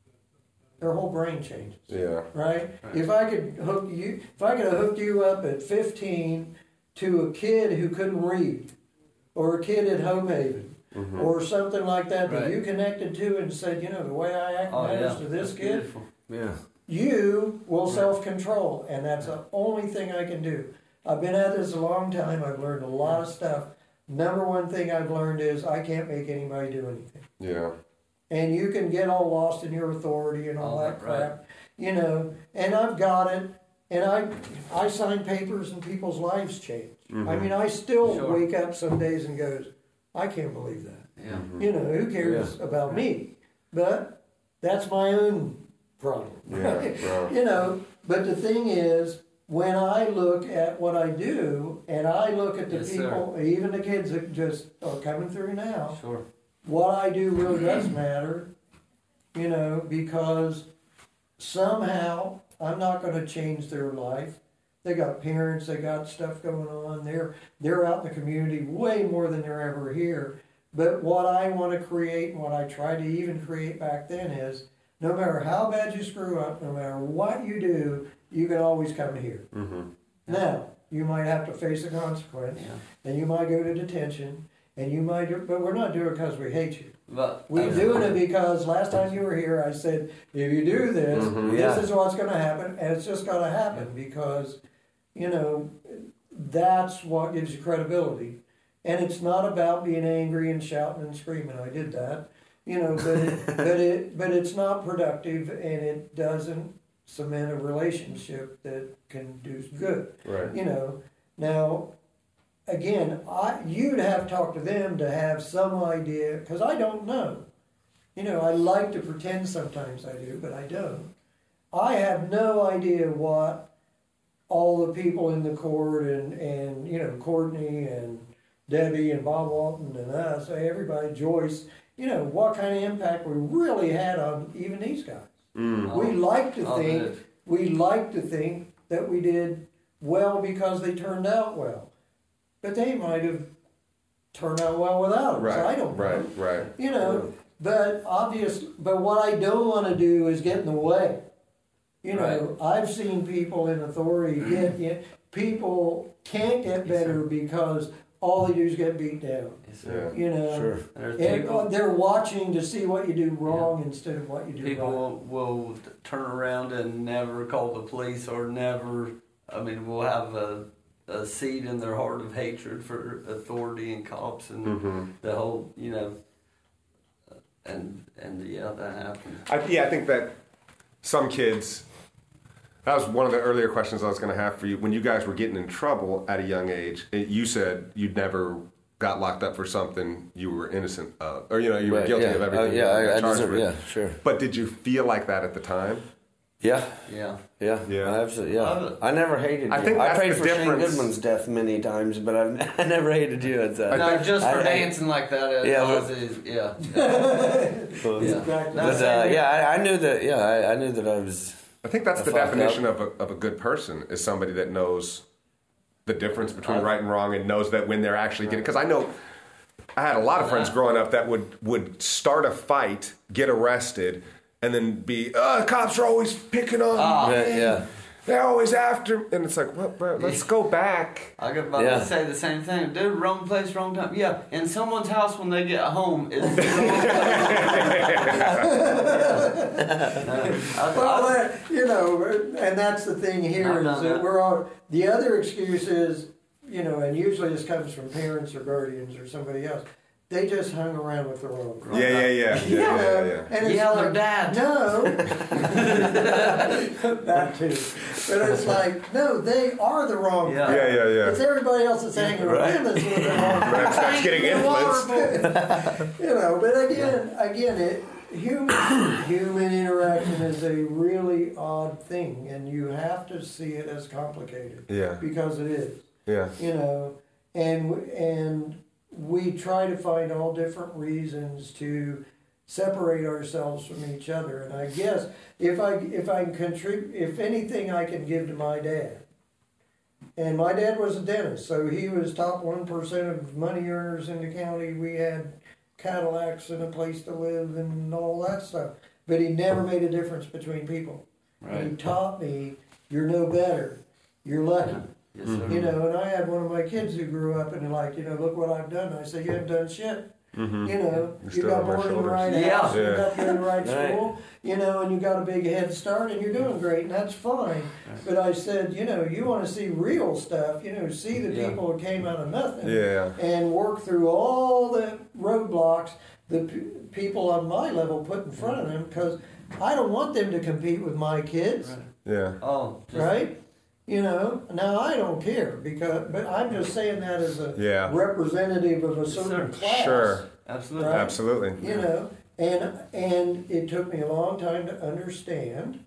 their whole brain changes. Yeah. Right? If I could hook you, if I could have hooked you up at fifteen to a kid who couldn't read, or a kid at Home Haven, mm-hmm. or something like that that Right. you connected to and said, you know, the way I act Oh, matters yeah. to this That's kid, beautiful. Yeah. you will self-control, and that's the only thing I can do. I've been at this a long time. I've learned a lot of stuff. Number one thing I've learned is I can't make anybody do anything. Yeah. And you can get all lost in your authority and all Oh, that right. crap, you know. And I've got it, and I I sign papers and people's lives change. Mm-hmm. I mean, I still Sure. wake up some days and goes, I can't believe that. Yeah. You know, who cares about me? But that's my own problem. Yeah, yeah. You know, but the thing is, when I look at what I do, and I look at the Yes, sir. people, even the kids that just are coming through now, Sure. what I do really does matter, you know, because somehow I'm not going to change their life. They got parents, they got stuff going on. They're they're out in the community way more than they're ever here. But what I want to create, and what I tried to even create back then is, no matter how bad you screw up, no matter what you do, you can always come here. Mm-hmm. Now, you might have to face a consequence, Yeah. and you might go to detention, and you might do, but we're not doing it because we hate you. But We're doing it because last time you were here, I said, if you do this, Mhm. Yeah. this is what's going to happen, and it's just going to happen because, you know, that's what gives you credibility. And it's not about being angry and shouting and screaming. I did that, you know, but it, but it, but it's not productive, and it doesn't cement a relationship that can do good. Right. You know, now, again, I you'd have talked to them to have some idea, because I don't know. You know, I like to pretend sometimes I do, but I don't. I have no idea what all the people in the court and, and you know, Courtney and Debbie and Bob Walton and us, everybody, Joyce, you know, what kind of impact we really had on even these guys. Mm. We like to Oh, think good. we like to think that we did well because they turned out well, but they might have turn out well without them. Right. So I don't know. Right. Right. You know, but obvious. But what I don't want to do is get in the way. You know, I've seen people in authority get, get people can't get better because all they do is get beat down. Yeah. You know, Sure. There's and people, they're watching to see what you do wrong instead of what you do people right. will, will turn around and never call the police or never, I mean, will have a, a seed in their heart of hatred for authority and cops and Mm-hmm. the whole, you know, and, and yeah, that happens. I, yeah, I think that some kids. That was one of the earlier questions I was going to have for you. When you guys were getting in trouble at a young age, it, you said you'd never got locked up for something you were innocent of, or you know you were Right, guilty yeah. of everything. Uh, you yeah, were I, I charged deserve, with. yeah, sure. But did you feel like that at the time? Yeah, Yeah. yeah, Yeah. I absolutely, yeah. Uh, I never hated you. I think I that's prayed the for Shane difference. Goodman's death many times, but I've I never hated you. It's, uh, No, think- just for I- I- dancing like that. It Yeah, was, but- is, yeah. but, yeah. Exactly. No, uh, same here. yeah, I, I knew that. Yeah, I, I knew that I was. I think that's I the fucked definition up. of a, of a good person is somebody that knows the difference between Uh, right and wrong and knows that when they're actually getting. Because I know I had a lot of friends growing up that would would start a fight, get arrested, and then be, oh, the cops are always picking on Ah. me. Yeah, yeah. They're always after, and it's like, well, bro, let's go back. I got about Yeah. to say the same thing. Dude, wrong place, wrong time. Yeah, in someone's house when they get home is the wrong place. I, Well, I, that, you know, and that's the thing here I've is done that that. we're all. The other excuse is, you know, and usually this comes from parents or guardians or somebody else. They just hung around with the wrong crowd. Yeah, yeah, yeah, yeah, You yeah, know, yeah. And it's Yeah, like, their dad. No. That too. But it's like, no, they are the wrong Yeah. crowd. Yeah, yeah, yeah. It's everybody else that's hanging around that's with the wrong crowd. That's, that's getting influenced. You know, but again, again, it human human interaction is a really odd thing, and you have to see it as complicated. Yeah. Because it is. Yeah. You know, and and we try to find all different reasons to separate ourselves from each other. And I guess if I if I can contribute, if anything, I can give to my dad. And my dad was a dentist, so he was top one percent of money earners in the county. We had Cadillacs and a place to live and all that stuff. But he never made a difference between people. And he taught me, you're no better. You're lucky. yes, sir. You know, and I had one of my kids who grew up and like, you know, look what I've done. I said, you haven't done shit. Mm-hmm. You know, You're you still got on my born in the shoulders. right Yeah. house, you Yeah. got in the right Right. school, you know, and you got a big head start and you're doing great, and that's fine. But I said, you know, you want to see real stuff, you know, see the Yeah. people who came out of nothing Yeah. and work through all the roadblocks the p- people on my level put in front of them, because I don't want them to compete with my kids. Right. Yeah. Oh, just, Right? You know, now I don't care because, but I'm just saying that as a Yeah. representative of a certain sir. class. Sure. absolutely. Right. Absolutely. You know, and and it took me a long time to understand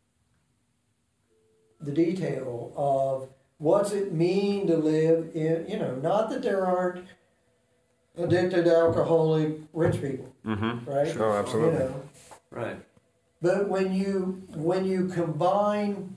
the detail of what's it mean to live in. You know, not that there aren't addicted, alcoholic, rich people, Mm-hmm. right? Oh, absolutely. You know, Right. but when you when you combine,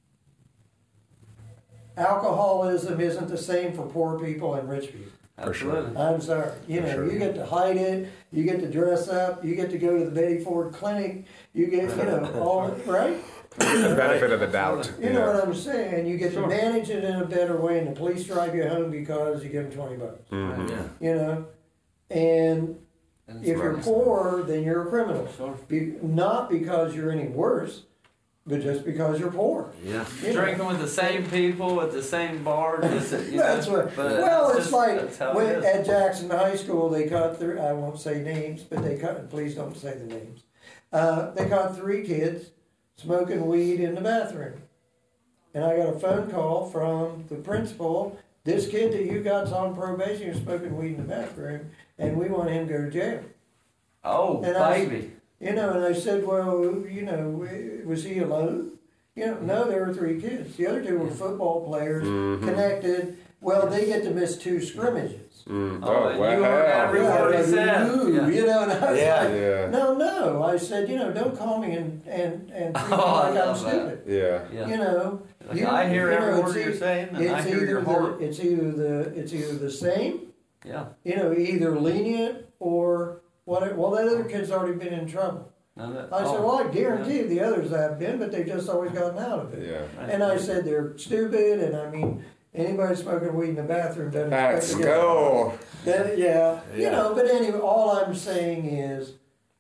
alcoholism isn't the same for poor people and rich people. For sure. Absolutely. I'm sorry. You For know, sure. you get to hide it, you get to dress up, you get to go to the Betty Ford Clinic, you get, you know, all, right? The benefit of the doubt. You know Yeah. what I'm saying? You get Sure. to manage it in a better way, and the police drive you home because you give them twenty bucks. Mhm. Yeah. You know? And And if you're right. poor, then you're a criminal. Sure. Be, not because you're any worse, but just because you're poor. Yeah. You know? Drinking with the same people at the same bar. Just, you That's know, what. but Well, that's it's just- like that's how when, it is. at Jackson High School, they caught three. I won't say names, but they caught. Please don't say the names. Uh, they caught three kids smoking weed in the bathroom, and I got a phone call from the principal. This kid that you got's on probation is smoking weed in the bathroom, and we want him to go to jail. Oh, and I- baby. You know, and I said, well, you know, was he alone? You know, no, there were three kids. The other two were football players, connected. Well, they get to miss two scrimmages. Mm. Oh, Oh, and wow. you heard every Yeah, word he like, said. ooh, Yeah. You know, and I was Yeah. like, Yeah. no, no. I said, you know, don't call me and and and treat me Oh, I like I'm love that. stupid. Yeah. Yeah. You know, Like, you- I hear you know, every it's word you're e- saying, and I it's hear either your the- heart. It's either the it's either the same Yeah. You know, either lenient or whatever. Well, that other kid's already been in trouble. No, that, I said, oh, well, I guarantee yeah. you the others have been, but they've just always gotten out of it. Yeah. Right. And I said they're stupid, and I mean, anybody smoking weed in the bathroom doesn't Let's expect to get- go. Then, yeah, you Yeah. know, but anyway, all I'm saying is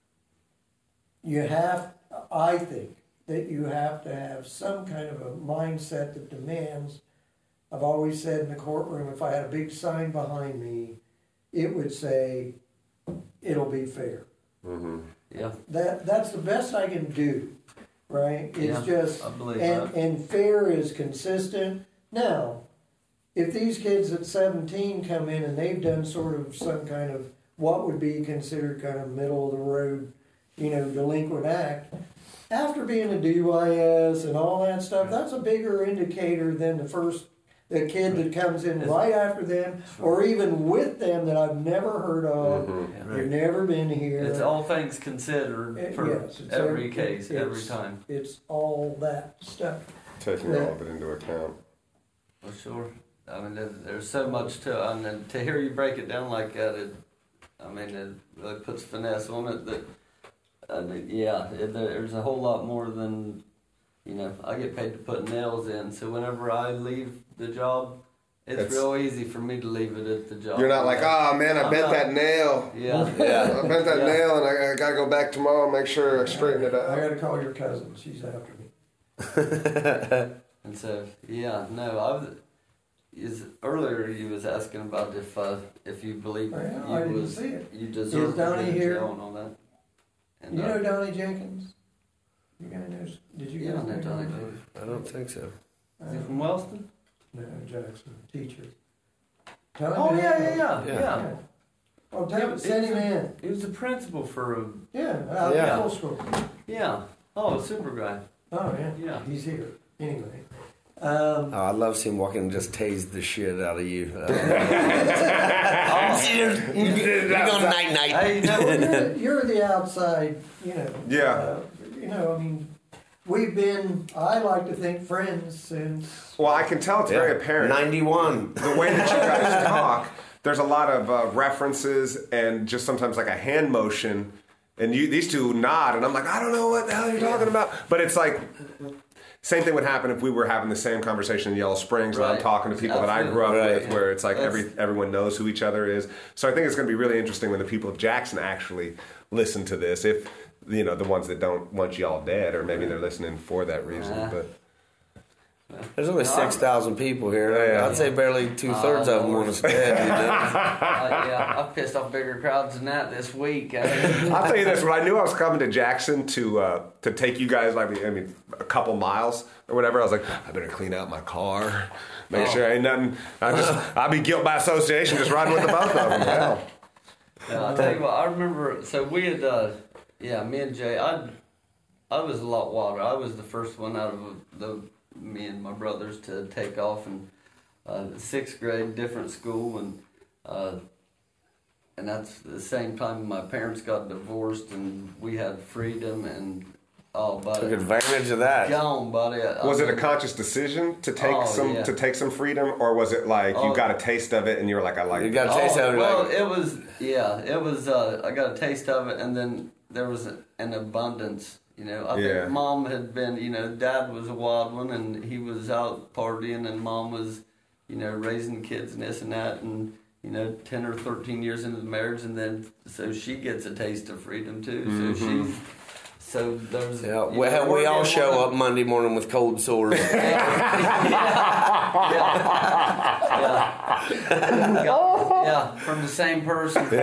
you have, I think, that you have to have some kind of a mindset that demands. I've always said in the courtroom, if I had a big sign behind me, it would say, it'll be fair. Mm-hmm. Yeah. That that's the best I can do, right? It's Yeah, just I believe and that. and fair is consistent. Now, if these kids at seventeen come in and they've done sort of some kind of what would be considered kind of middle of the road, you know, delinquent act, after being a D Y S and all that stuff, that's a bigger indicator than the first the kid that comes in right after them, or even with them that I've never heard of. Mm-hmm. Yeah. You've never been here. It's all things considered It- for yes, it's every every- case, every it's- time. It's all that stuff. Taking all of it into account. For sure. I mean, there, there's so much to, I mean, to hear you break it down like that, it, I mean, it really puts finesse on it. That, I mean, yeah, it, there's a whole lot more than, you know, I get paid to put nails in, so whenever I leave the job, it's, It's- real easy for me to leave it at the job. You're not like, oh man, I I'm bent not- that nail. Yeah. Yeah. I bent that Yeah. nail, and I, I gotta go back tomorrow and make sure I straighten it I out. gotta call your cousin. She's after me. And so, yeah, no, I was, is, earlier you was asking about if, uh, if you believe Oh, yeah, you I didn't was, see it. you deserve to Donnie be in here? jail and all that. And, You uh, know Donnie Jenkins? You guys know? Did you Yeah, guys I know know Donnie Donnie? Jenkins. I don't think so. Is he from Wellston? No, Jackson, teacher. Tell him Oh, to yeah, have yeah, it. yeah, Yeah. yeah. Oh, tell Yeah, him, send him in. He was the principal for, a, Yeah, out Yeah. of middle school. yeah. Oh, super guy. Oh, yeah. Yeah. He's here. Anyway. Um, Oh, I'd love to see him walk in and just tase the shit out of you. Uh, Oh, you're going night night. hey, you know well, what? you're, you're the outside, you know. Yeah. Uh, you know, I mean, we've been, I like to think, friends since. Well, I can tell it's Yeah. very apparent. ninety-one. The way that you guys talk, there's a lot of uh, references and just sometimes like a hand motion. And you, these two nod, and I'm like, I don't know what the hell you're talking about. But it's like, same thing would happen if we were having the same conversation in Yellow Springs, and I'm Right. talking to people that I grew up Right. with, where it's like That's- every everyone knows who each other is. So I think it's going to be really interesting when the people of Jackson actually listen to this. If you know the ones that don't want y'all dead, or maybe they're listening for that reason. Uh-huh. But There's only six thousand people here. Yeah. I'd say barely two thirds of them want us dead. You know? Uh, yeah, I've pissed off bigger crowds than that this week. I mean, I'll tell you this: when I knew I was coming to Jackson to uh, to take you guys, like I mean, a couple miles or whatever, I was like, I better clean out my car, make Oh. sure ain't nothing. I just I'll be guilt by association, just riding with the both of them. Hell. Yeah, I'll tell you what, I remember, so we had, uh, yeah, me and Jay, I I was a lot wilder. I was the first one out of the, me and my brothers to take off in uh, sixth grade, different school, and uh, and that's the same time my parents got divorced and we had freedom and, oh, buddy. Took advantage of that. Gone, buddy. I Was it a mean, conscious decision to take Oh, some yeah. to take some freedom, or was it like you Oh. got a taste of it and you were like, I like You it? got a taste oh, of it. well, Like, it was, yeah, it was, uh, I got a taste of it, and then there was a, an abundance, you know. I Yeah. think mom had been, you know, dad was a wild one, and he was out partying, and mom was, you know, raising kids and this and that, and, you know, ten or thirteen years into the marriage, and then, so she gets a taste of freedom, too. So she's, so there's, yeah, you we, know, we we're all getting show one up Monday morning with cold sores. yeah, yeah, from the same person. so,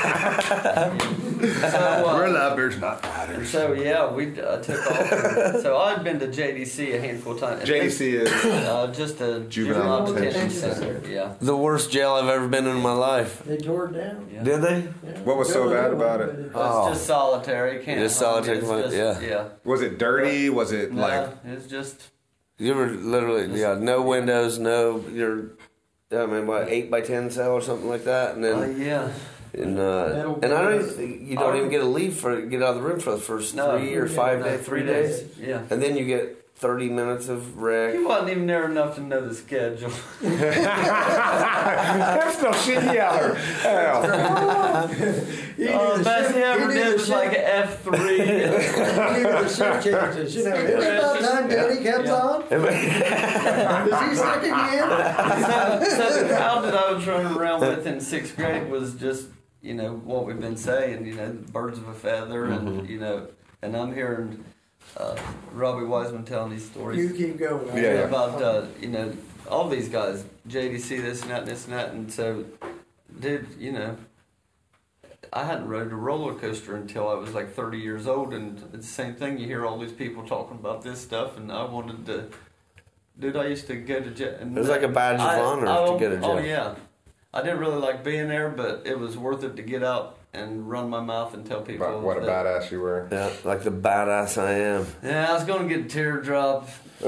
uh, We're lovers, not fighters. So yeah, we uh, took off. And, so I'd been to J D C a handful of times. J D C is uh, just a Juvenile juvenile detention Detention center. Yeah. The worst jail I've ever been in my life. They tore it down. Yeah. Did they? Yeah. What was so Built a bad new about one, it? but Well, Oh. it's just solitary. Can't. Just hung. solitary It's confinement, just- yeah. Yeah. was it dirty? Was it No, like it's just. You ever literally, yeah, no windows, no, you're, I mean, what, eight by ten cell or something like that, and then, Uh, yeah. and, uh, Metal and I don't bars. even, you don't even get a leave for, get out of the room for the first No. three or five No, days, three days, Yeah. and then you get thirty minutes of rec. He wasn't even there enough to know the schedule. That's no shit yeller. Hell. He knew Oh, the the best shift- he ever he knew did the was shift- like an F three. He knew the shift changes. You know, it's about time Daddy comes Yeah. on. Is he sick again? so, so the crowd that I was running around with in sixth grade was just, you know, what we've been saying, you know, birds of a feather, and, you know, and I'm hearing uh, Robbie Wiseman telling these stories. You keep going. Yeah, yeah. About uh, you know, all these guys, J D C, this and that and this and that, and so, dude, you know, I hadn't rode a roller coaster until I was like thirty years old, and it's the same thing. You hear all these people talking about this stuff, and I wanted to. Dude, I used to go to jail. It was like a badge of I- honor I- to go to jail. Oh yeah, I didn't really like being there, but it was worth it to get out and run my mouth and tell people. But what a that- badass you were. Yeah, like the badass I am. Yeah, I was gonna get a teardrop. I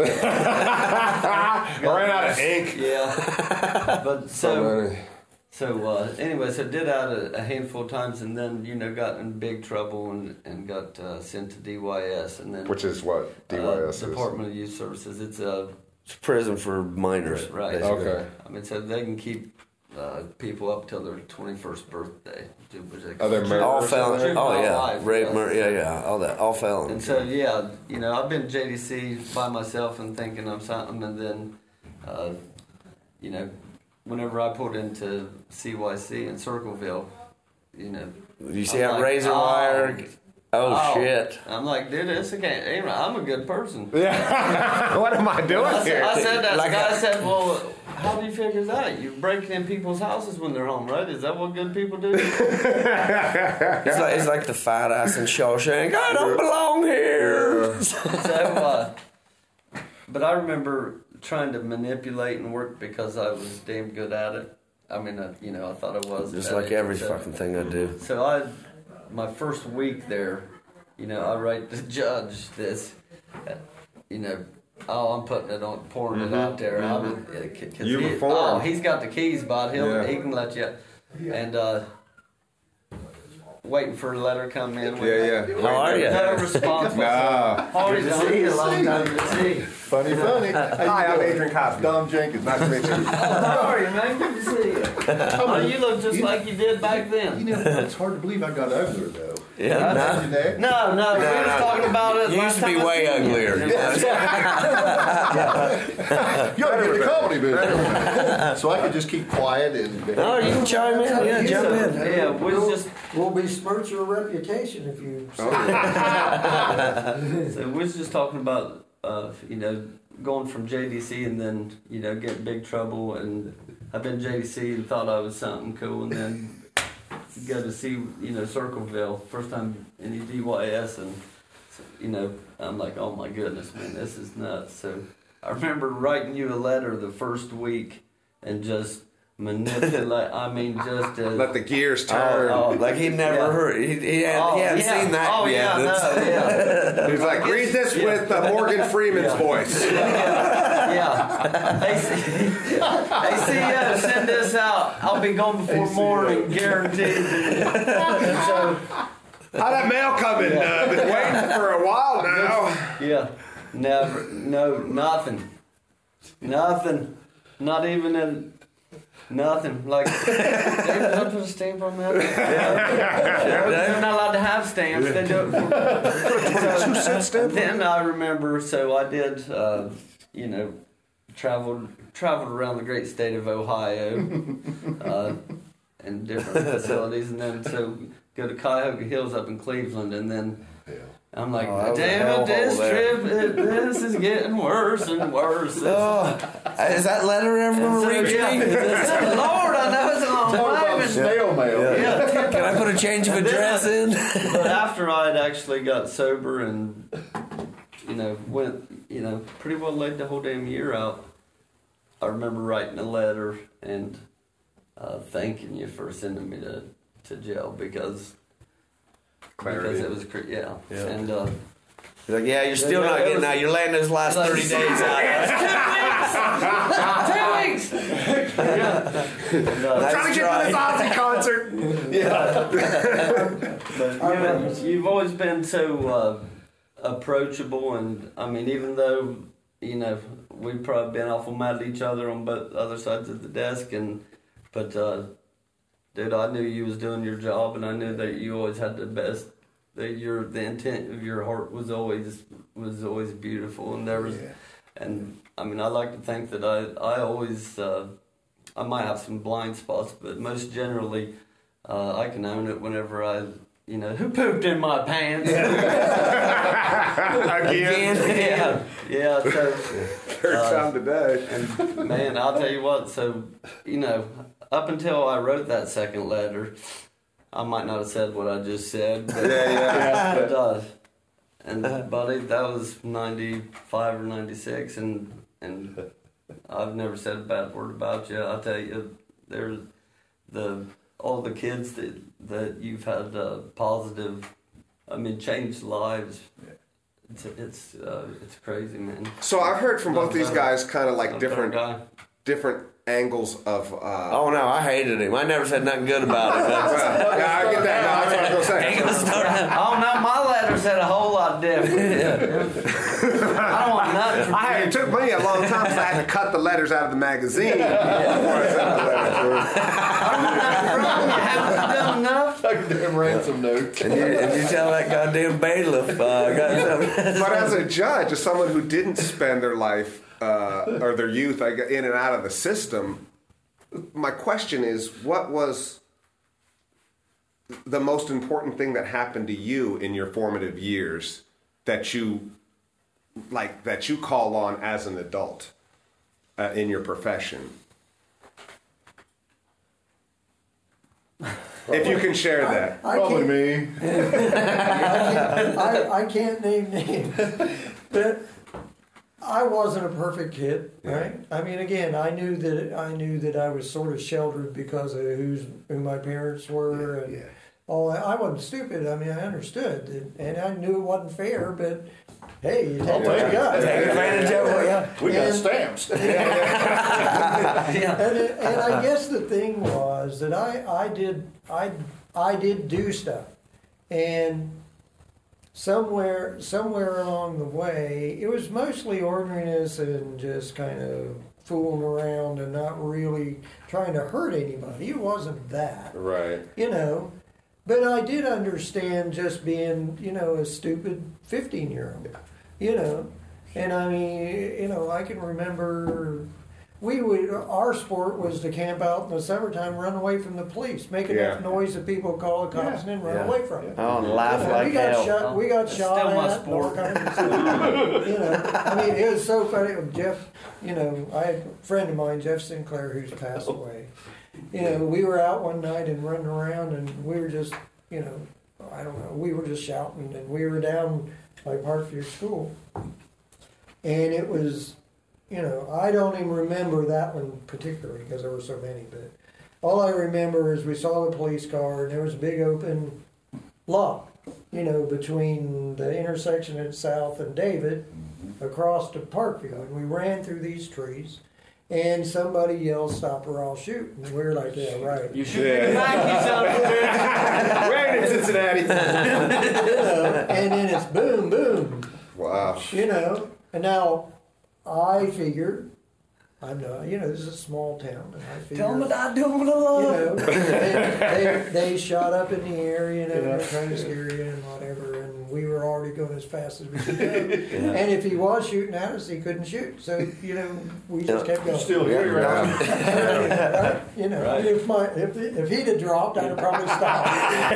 ran out of ink. Yeah, but so. So, So, uh, anyway, so did that a, a handful of times, and then, you know, got in big trouble and, and got uh, sent to D Y S. And then, which is what D Y S uh, is. Department of Youth Services. It's a, It's prison for minors. Right. basically. Okay. I mean, so they can keep uh, people up till their twenty-first birthday. Do what they- Other murder- All Or felon. juvenile Oh yeah, life, rape, yeah. murder. Yeah, yeah. All that. All felon. And so, yeah, you know, I've been J D C by myself and thinking I'm something, and then, uh, you know, whenever I pulled into C Y C in Circleville, you know, You see I'm that like, razor oh, wire? Oh, oh. shit! I'm like, dude, this okay. Ain't right. I'm a good person. Yeah. What am I doing I said, here? I said that. Like the guy a- said, well, how do you figure that? You break in people's houses when they're home, right? Is that what good people do? It's like it's like the fat ass in Shawshank. I don't belong here. so, uh, but I remember trying to manipulate and work because I was damn good at it. I mean, uh, you know, I thought I was. Just at like it. every So- fucking thing I do. So I, my first week there, you know, I write the judge this, uh, you know, oh, I'm putting it on, pouring it out there. I would, uh, c- cause You he, perform. oh, he's got the keys, bud. He'll, Yeah. he can let you. And uh, waiting for a letter come in. Yeah, yeah. How are you? No response. Nah. How are you? see you. Long time to see. Funny, funny. Hi, I'm Adrian Cosby. Dom Jenkins. Nice to meet you. How are you, man? Good to see you. Oh, you look just like you did back then. You know, it's hard to believe I got uglier though. Yeah. Did No. you there? No, no, we No, were no. talking about it. You last used to be time I way seen you. uglier. you know? You're in the comedy business. So I could just keep quiet and. No, you can chime in. Yeah, jump So, in. yeah, we was just We'll besmirch your reputation if you say so we was just talking about uh, you know, going from J D C and then, you know, get in big trouble, and I've been J D C and thought I was something cool, and then go to see, you know, Circleville first time in D Y S, and you know, I'm like, oh my goodness, man, this is nuts. So I remember writing you a letter the first week and just manipulate. I mean, just uh, Let the gears turn. Oh, oh. Like he never Yeah. heard. He, he, had, Oh, he hadn't yeah. seen that Oh, yet. yeah, no, yeah. He's like, read this Yeah. with uh, Morgan Freeman's Yeah. voice. Yeah. Hey, C- hey, C E O, send this out. I'll be gone before morning, guaranteed. And so, How'd that mail come in? Uh, been waiting for a while now. yeah, never, no, nothing, nothing, not even in. Nothing. Like, David, I put a stamp on that. They're not allowed to have stamps. They do it for so, Then I remember, so I did, uh, you know, traveled traveled around the great state of Ohio uh, in different facilities, and then so go to Cuyahoga Hills up in Cleveland, and then I'm like, Oh, that was a damn it, hellhole this there. trip, it, this is getting worse and worse. Oh, is that letter ever And going so, to reach yeah, me? Lord, I know it's a long Talk time. about and- snail mail. Yeah. Can I put a change of address in? But after I had actually got sober and, you know, went, you know, pretty well laid the whole damn year out, I remember writing a letter and uh, thanking you for sending me to, to jail because Clarity. because it was cre- yeah. Yeah. And uh, He's like, yeah, you're still Yeah, not it getting was- out. You're landing those last like- thirty days out. two weeks, two weeks. Yeah. And, uh, Nice Trying to get try. to this Ozzy concert. But you know, you've always been so uh, approachable, and I mean, even though, you know, we've probably been awful mad at each other on both other sides of the desk, and but uh, dude, I knew you was doing your job, and I knew that you always had the best. That your the intent of your heart was always was always beautiful, and there was, Yeah. and I mean, I like to think that I I always uh, I might have some blind spots, but most generally, uh, I can own it whenever I. You know, who pooped in my pants? Again. yeah, yeah. So, Third uh, time today. and man, I'll tell you what. So, you know, up until I wrote that second letter, I might not have said what I just said. But, Yeah, yeah. but, uh, and buddy, that was ninety-five or ninety-six, and and I've never said a bad word about you. I'll tell you, there's the. all the kids that that you've had uh, positive, I mean, changed lives. It's it's uh, it's crazy, man. So I've heard from both these guys kind of like Not a better different guy. different angles of. Uh, Oh no, I hated him. I never said nothing good about him. That's, well, yeah, I get that. No, that's what I was ain't gonna gonna say. start that. Oh no, my letter said a whole lot different. I don't want nothing from I had, it took me a long time because I had to cut the letters out of the magazine before I sent the letter through. you. Haven't you done enough? Like a damn ransom note. And you, and you tell that goddamn bailiff, uh, goddamn. But as a judge, as someone who didn't spend their life uh, or their youth I got in and out of the system, my question is, what was the most important thing that happened to you in your formative years that you like that you call on as an adult uh, in your profession? If you can share that. I Probably can't, me. I, I can't name names, but I wasn't a perfect kid, right? I mean, again, I knew that I knew that I was sort of sheltered because of who's who my parents were, and Yeah. all that. I wasn't stupid. I mean, I understood, that, and I knew it wasn't fair. But hey, you take what you got. Take advantage of it, yeah. We got And- stamps. And, it, and I guess the thing was that I, I did I I did do stuff, and somewhere somewhere along the way, it was mostly ordinariness and just kind of fooling around and not really trying to hurt anybody. It wasn't that, Right. you know. But I did understand just being, you know, a stupid fifteen year old, you know. And I mean, you know, I can remember we would, our sport was to camp out in the summertime, run away from the police, make enough Yeah. noise that people would call the cops and then run Yeah. away from them. Oh, and laugh You know, like we got hell. shot. We got That's shot still my at. and all sport. kinds of stuff. You know, I mean, it was so funny. Jeff, you know, I had a friend of mine, Jeff Sinclair, who's passed away. You know, we were out one night and running around, and we were just, you know, I don't know, we were just shouting, and we were down by Parkview School, and it was, you know, I don't even remember that one particularly because there were so many, but all I remember is we saw the police car, and there was a big open lot, you know, between the intersection at South and David across to Parkview, and we ran through these trees. And somebody yelled, "Stop or I'll shoot." And we were like, yeah, right. You should be back, you son of a bitch. Right in Cincinnati. You know, and then it's boom, boom, Wow. you know. And now I figured, I'm not, you know, this is a small town. And I figured, Tell them I do what I you love. know, they, they, they shot up in the air, you know, they're trying to scare you and whatever. And we were already going as fast as we could go. And if he was shooting at us, he couldn't shoot. So, you know, we just kept going. Still here, right? Right? You know, Right. if my if if he'd have dropped, I'd have probably stopped.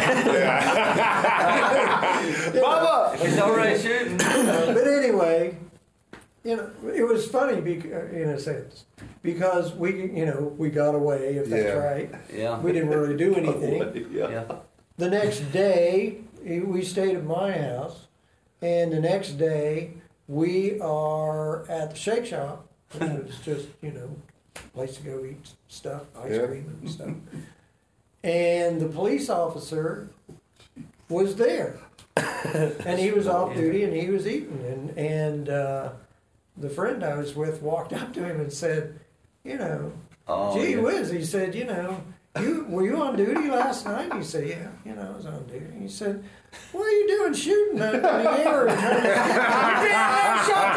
Mama! He's already shooting. Uh, but anyway, you know, it was funny bec- in a sense because we, you know, we got away. If that's Yeah. right, Yeah. we didn't really do anything. Yeah. The next day, we stayed at my house, and the next day we are at the Shake Shop. It's just, you know, a place to go eat stuff, ice Yeah. cream and stuff. And the police officer was there, and he was off duty, and he was eating, and and uh, the friend I was with walked up to him and said, you know, Oh, gee yeah. whiz, he said, you know, you were you on duty last night? And he said, yeah, you know, I was on duty. And he said, what are you doing shooting up in the air? And trying to Shot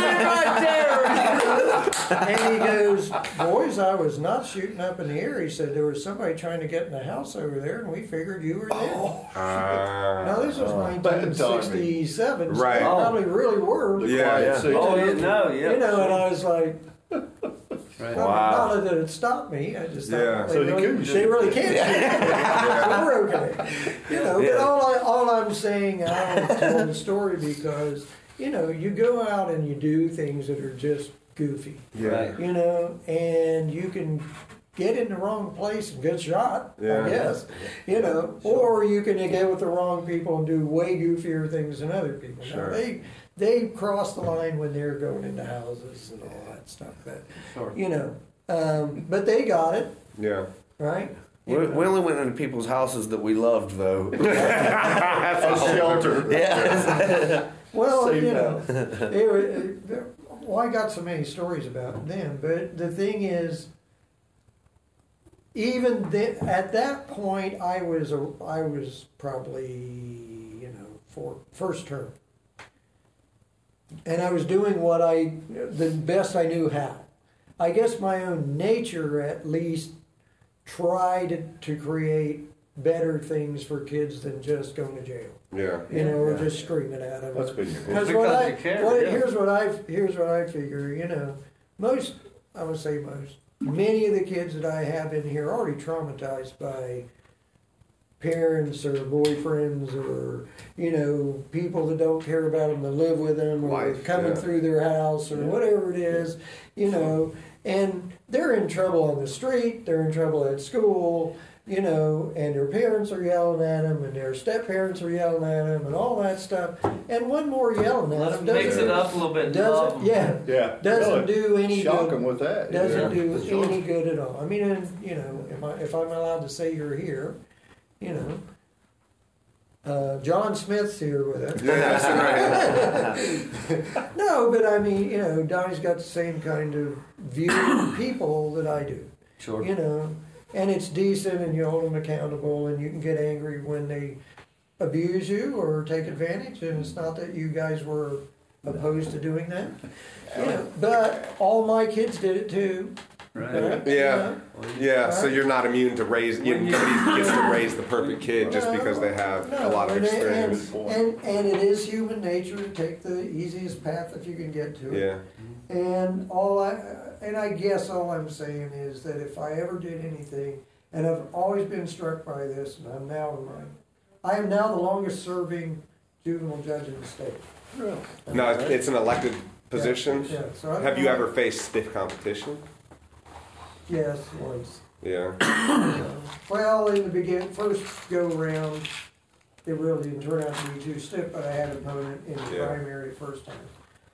that man right there. And he goes, boys, I was not shooting up in the air. He said, there was somebody trying to get in the house over there, and we figured you were there. Uh, Now, this was nineteen sixty-seven, so Right. they probably really were. Yeah, yeah. So, Oh, yeah, no, yeah. You know, and I was like, Right. well, Wow. not that it stopped me. I just thought Yeah. they, So he really, couldn't they shoot. really can't shoot. So we're okay. You know, Yeah. but all, I, all I'm saying, I'm telling the story because, you know, you go out and you do things that are just goofy. Yeah. Right. You know, and you can get in the wrong place and get shot, Yeah. I guess. You know, or you can get with the wrong people and do way goofier things than other people. Now, Sure. they they cross the line when they're going into houses and all that stuff. But Sure. you know, um, but they got it Yeah. right. We, we only went into people's houses that we loved, though. A shelter. Yeah. Well, Save you know, it, it, well, I got so many stories about them, but the thing is, even th- at that point, I was a, I was probably, you know, for first term, and I was doing what I the best I knew how. I guess my own nature, at least, tried to create better things for kids than just going to jail. Yeah. You know, or just screaming at them. That's been your Because Because what I, you care, what, yeah. here's what I here's what I figure. You know, most I would say most many of the kids that I have in here are already traumatized by parents or boyfriends or you know people that don't care about them, that live with them, or Life, coming yeah. through their house or whatever it is. You know, and they're in trouble on the street. They're in trouble at school. You know, and their parents are yelling at them, and their step parents are yelling at them, and all that stuff. And one more yelling at Let them them mix doesn't it up a little bit. and love doesn't 'em. yeah Yeah. doesn't really. do any Shock good. them with that. Doesn't yeah. do For sure. any good at all. I mean, and, you know, if I if I'm allowed to say you're here, you know, uh, John Smith's here with us. Yeah, that's right. No, but I mean, you know, Donnie's got the same kind of view of people that I do. Sure. You know, and it's decent, and you hold them accountable, and you can get angry when they abuse you or take advantage. And it's not that you guys were opposed to doing that, you know. But all my kids did it too. Right. Yeah. Yeah. So you're not immune to raise. You, When you- nobody gets to raise the perfect kid just because they have a lot of and, experience. and, and, and it is human nature to take the easiest path that you can get to it. Yeah. And all I and I guess all I'm saying is that if I ever did anything, and I've always been struck by this, and I'm now in my, I am now the longest serving juvenile judge in the state. Really? No, it's- it's an elected position. Yeah. So I've Have you gone- ever faced stiff competition? Yes, once. Yeah. Well, in the beginning, first go round, it really didn't turn out to be too stiff, but I had an opponent in the Yeah. primary the first time.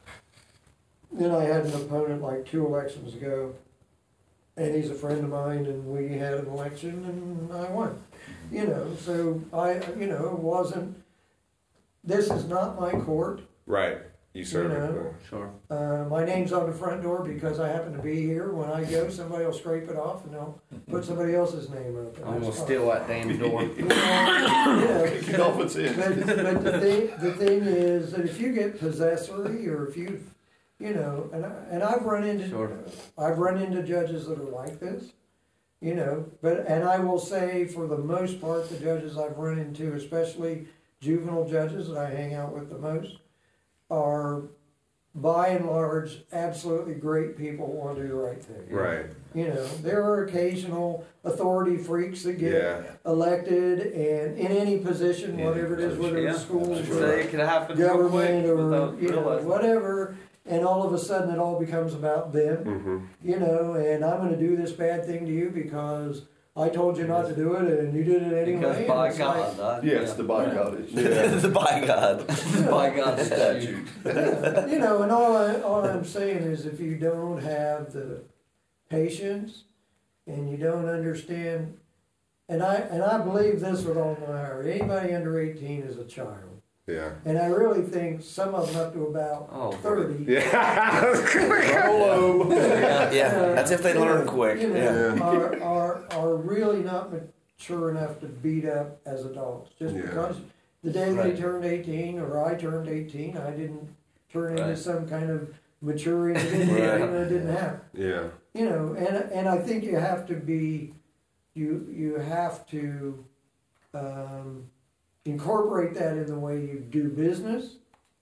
Then I had an opponent like two elections ago, and he's a friend of mine, and we had an election, and I won. You know, so I, you know, it wasn't. This is not my court. Right. You serve. You know. it. Sure. Uh, my name's on the front door because I happen to be here. When I go, somebody will scrape it off, and they'll put somebody else's name up. and I'm gonna that's fine. steal that damn door. You know, yeah. Kick it off its head. But, but the thing, the thing is that if you get possessory, or if you, you know, and I, and I've run into, Sure. I've run into judges that are like this, you know. But and I will say, for the most part, the judges I've run into, especially juvenile judges that I hang out with the most, are by and large absolutely great people who want to do the right thing. Right. You know, there are occasional authority freaks that get Yeah. elected, and in any position, whatever it is, whether Yeah. it's schools Say or it could happen real government quick or without you know realizing. whatever, and all of a sudden it all becomes about them. Mm-hmm. You know, and I'm going to do this bad thing to you because I told you not to do it, and you did it anyway. Because and by it's like, God, I, Yes, the by God issue. the by God. by God statute. you know, and all I all I'm saying is, if you don't have the patience and you don't understand, and I and I believe this with all my heart, anybody under eighteen is a child. Yeah. And I really think some of them up to about Oh, thirty. Yeah. Yeah, yeah. uh, That's if they you learn know, quick. you know, Yeah. are, are, are really not mature enough to beat up as adults. Just Yeah. because the day Right. they turned eighteen or I turned eighteen, I didn't turn into Right. some kind of mature individual Right. that didn't happen. Yeah. You know, and and I think you have to be, you you have to um, incorporate that in the way you do business.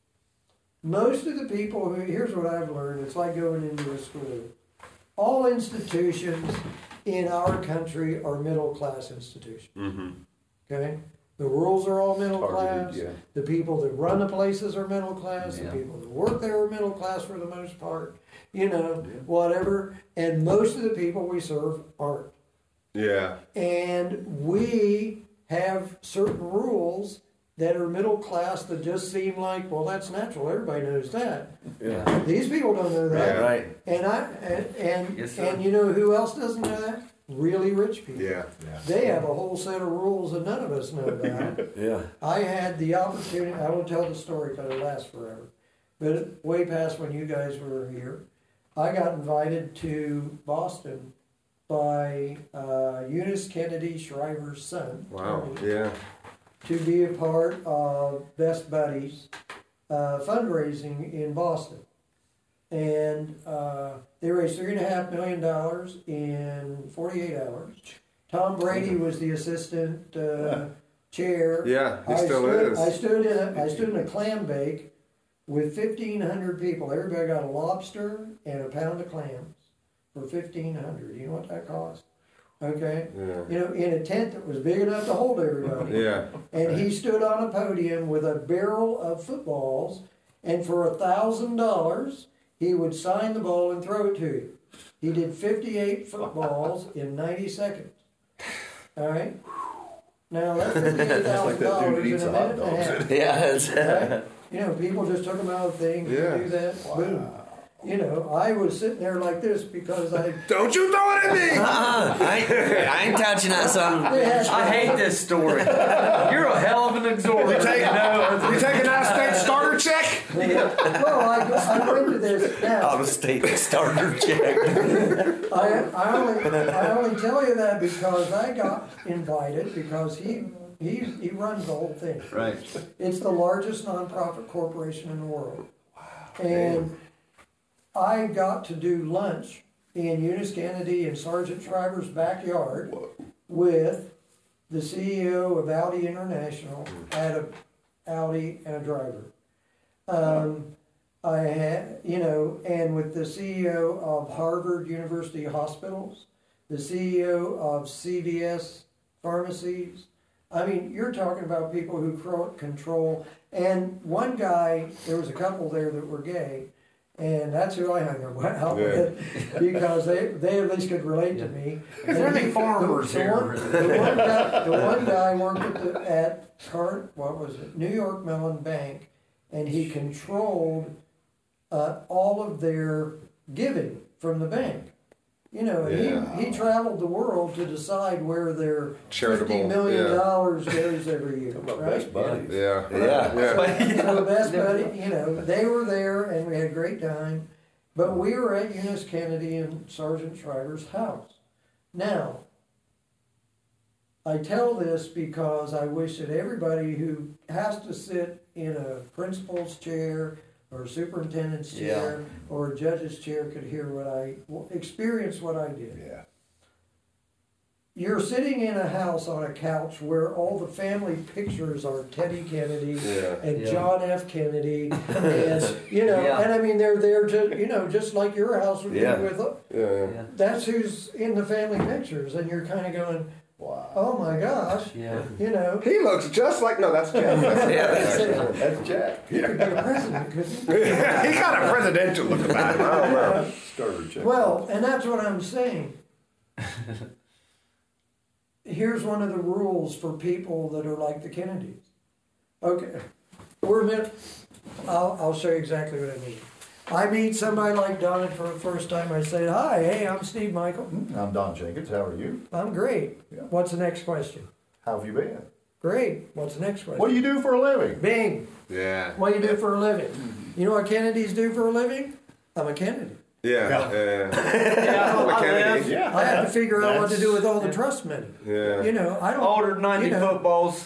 Most of the people who, here's what I've learned, it's like going into a school. All institutions in our country are middle class institutions. Mm-hmm. Okay? The rules are all middle Targeted, class. yeah. The people that run the places are middle class. Yeah. The people that work there are middle class for the most part. You know, whatever. And most of the people we serve aren't. Yeah. And we have certain rules that are middle class that just seem like, well, that's natural. Everybody knows that. Yeah. These people don't know that. Yeah. Right. And I and and, Yes, sir. and you know who else doesn't know that? Really rich people. Yeah. They have a whole set of rules that none of us know about. Yeah. I had the opportunity, I won't tell the story because it'll last forever, but way past when you guys were here, I got invited to Boston by uh, Eunice Kennedy Shriver's son, Wow. Tony, Yeah. to be a part of Best Buddies uh, fundraising in Boston. And uh, they raised three and a half million dollars in forty-eight hours. Tom Brady was the assistant uh, chair. Yeah. He I still stood, is. I stood in a, I stood in a clam bake with fifteen hundred people. Everybody got a lobster and a pound of clams for fifteen hundred. You know what that cost? Okay. Yeah. You know, in a tent that was big enough to hold everybody. Yeah. And he stood on a podium with a barrel of footballs, and for a thousand dollars, he would sign the ball and throw it to you. He did fifty-eight footballs in ninety seconds. All right. Now that's fifty-eight thousand dollars in a minute and a half. Yeah. It's, Right? You know, people just took them out of the thing. Yeah. Do that. Boom. You know, I was sitting there like this because I. Don't you throw it at me! uh-uh. I, ain't, I ain't touching that son. I hate this story. You're a hell of an exhorter. You take, you know? you take an out-of-state starter check? Well, I, I went to this now. Out of state starter check. I, I only I only tell you that because I got invited because he he he runs the whole thing. Right. It's the largest nonprofit corporation in the world. And I got to do lunch in Eunice Kennedy and Sergeant Shriver's backyard with the C E O of Audi International, had a Audi and a driver. Um, I had, you know, and with the C E O of Harvard University Hospitals, the C E O of C V S Pharmacies. I mean, you're talking about people who cro- control. And one guy, there was a couple there that were gay, and that's who I hung out with because they, they at least could relate to me. Is there any farmers the, the here? One, the, one guy, the one guy worked at, the, at Car, what was it, New York Mellon Bank, and he controlled uh, all of their giving from the bank. You know, and Yeah. he, he traveled the world to decide where their Charitable, fifty million yeah. dollars goes every year, About right? best buddies. Yeah. Yeah. Yeah. So the best buddy, you know, they were there and we had a great time. But we were at Eunice Kennedy and Sergeant Shriver's house. Now, I tell this because I wish that everybody who has to sit in a principal's chair or a superintendent's chair or a judge's chair could hear what I, experience what I did. Yeah. You're sitting in a house on a couch where all the family pictures are Teddy Kennedy Yeah. and Yeah. John F. Kennedy, and you know, Yeah. and I mean they're there to, you know, just like your house would Yeah. be with. Yeah. Yeah. Yeah. That's who's in the family pictures, and you're kind of going, Wow. oh my gosh, Yeah. you know, He looks just like, no, that's Jeff. That's Yeah, that's That's Jack. he could be a president, couldn't he? he got a presidential look about him. I don't know. Starter check. Well, and that's what I'm saying. Here's one of the rules for people that are like the Kennedys. Okay, we're meant. I'll I'll show you exactly what I mean. I meet somebody like Donna for the first time. I say, "Hi, hey, I'm Steve Michael. I'm Don Jenkins. How are you? I'm great. Yeah. What's the next question? How have you been? Great. What's the next question? What do you do for a living? Bing. Yeah. What do you do for a living? You know what Kennedys do for a living? I'm a Kennedy. Yeah. Yeah. Yeah. Yeah, I'm a I Kennedy. live Yeah. I have to figure out what to That's- do with all the trust money. Yeah. You know, I don't. ordered ninety you know, footballs.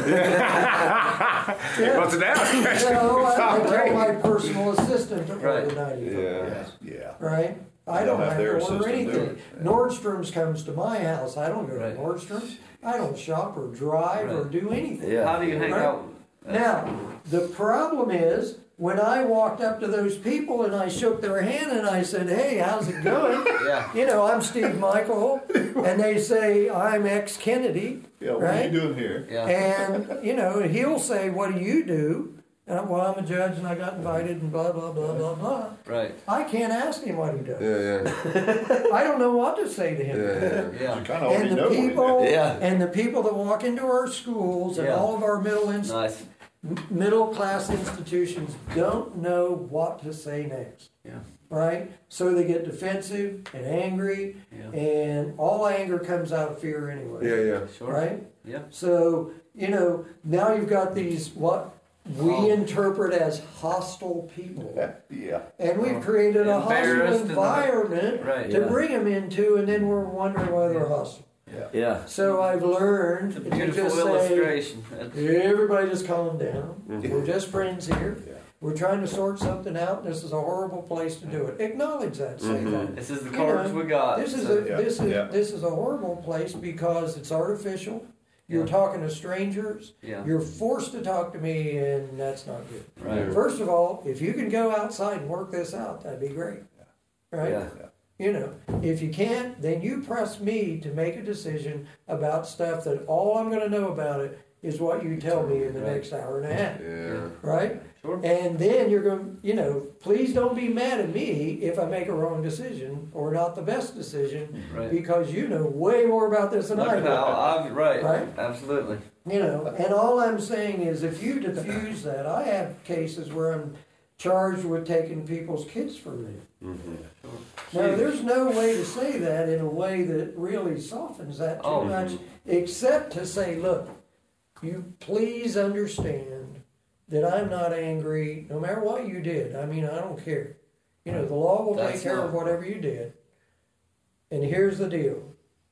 Yeah. What's it now? So I, I Great. tell my personal assistant to order Right. ninety. Yeah. Yeah. Right? I They'll don't have have their to order assistant do anything. it. Yeah. Nordstrom's comes to my house. I don't go Right. to Nordstrom's. I don't shop or drive or Right. do anything. Yeah. How do you hang Right. out? Now, the problem is when I walked up to those people and I shook their hand and I said, "Hey, how's it going?" Yeah. You know, I'm Steve Michael, and they say I'm ex Kennedy, Yeah, what right? are you doing here? Yeah. And you know, he'll say, "What do you do?" And I'm, well, I'm a judge and I got invited and blah blah blah blah blah. Right. I can't ask him what he does. Yeah. Yeah. I don't know what to say to him. Yeah. Yeah. You kind of already And know the what people, he Yeah. and the people that walk into our schools and Yeah. all of our middle ins- Nice. middle class institutions don't know what to say next. Yeah. Right? So they get defensive and angry, Yeah. and all anger comes out of fear anyway. Yeah. Yeah. Sure. Right? Yeah. So, you know, now you've got these what we Oh. interpret as hostile people. is. Yeah. And we've created a hostile Embarrassed and- environment Right, to yeah. bring them into, and then we're wondering why they're hostile. Yeah. So I've learned It's a to beautiful just say, illustration. That's- everybody just calm down. Mm-hmm. We're just friends here. Yeah. We're trying to sort something out. This is a horrible place to do it. Acknowledge that. Say Mm-hmm. that. This is the You cards know, we got. This is so- a Yeah, this is yeah. this is a horrible place because it's artificial. You're Yeah. talking to strangers. Yeah. You're forced to talk to me, and that's not good. Right. First of all, if you can go outside and work this out, that'd be great. Right? Yeah. You know, if you can't, then you press me to make a decision about stuff that all I'm going to know about it is what you tell me in the Right. next hour and a half. Yeah. Right? Sure. And then you're going to, you know, please don't be mad at me if I make a wrong decision or not the best decision Right. because you know way more about this than Look I at do. how I've, right. Right? Absolutely. You know, and all I'm saying is if you diffuse that, I have cases where I'm charged with taking people's kids from them. Now, there's no way to say that in a way that really softens that too Oh. much, except to say, look, you please understand that I'm not angry no matter what you did. I mean, I don't care. You know, the law will That's take care not- of whatever you did. And here's the deal.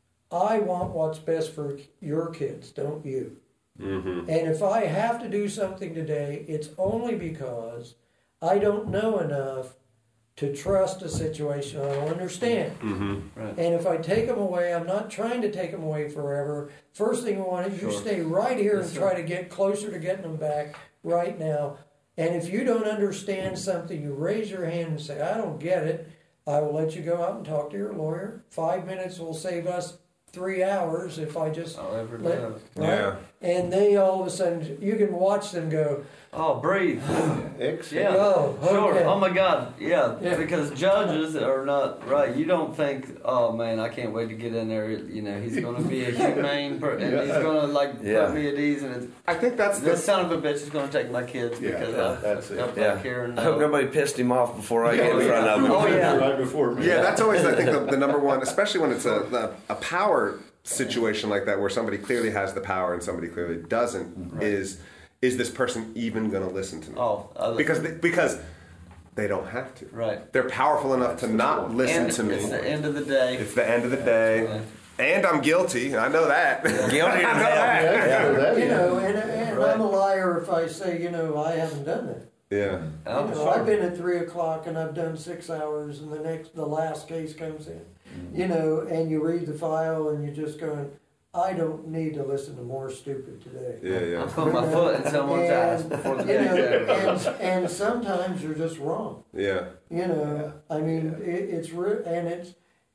I want what's best for your kids, don't you? Mm-hmm. And if I have to do something today, it's only because I don't know enough to trust a situation I don't understand. Mm-hmm. Right. And if I take them away, I'm not trying to take them away forever. First thing I want is you Sure. stay right here Yes, and sir. try to get closer to getting them back right now. And if you don't understand something, you raise your hand and say, I don't get it. I will let you go out and talk to your lawyer. Five minutes will save us three hours if I just I'll ever let, do. right? Yeah. And they all of a sudden, you can watch them go, Oh, breathe. Exhale. Yeah. oh, Sure. okay. Oh my God. Yeah. Yeah. Because judges are not right. You don't think, oh man, I can't wait to get in there. You know, he's going to be a humane per- and he's going to like Yeah. put me at ease. And it's, I think that's this the. son of a bitch is going to take my kids Yeah, because yeah, I, that's it. I'm Yeah. back here and I hope uh, nobody pissed him off before I get in yeah. front of him. Oh, yeah. Right before me. Yeah, that's always I think the, the number one, especially when it's a the, a power situation like that where somebody clearly has the power and somebody clearly doesn't. Is is this person even going to listen to me? oh, I, Because they, because they don't have to. right. They're powerful enough to not listen And to me. it's the end of the day. It's the end of the day, and I'm guilty. I know that. Guilty as hell. Yeah, that You is. know, and, and Right. I'm a liar if I say, you know, I haven't done that. Yeah. Oh, You know, sure. I've been at three o'clock and I've done six hours, and the next, the last case comes in. You know, and you read the file and you're just going, I don't need to listen to more stupid today. Yeah. I Yeah. put my foot in someone's ass And, before the you day know, is over. and, and sometimes you're just wrong. Yeah. You know, I mean, it, it's re- and it's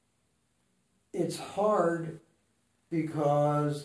it's hard because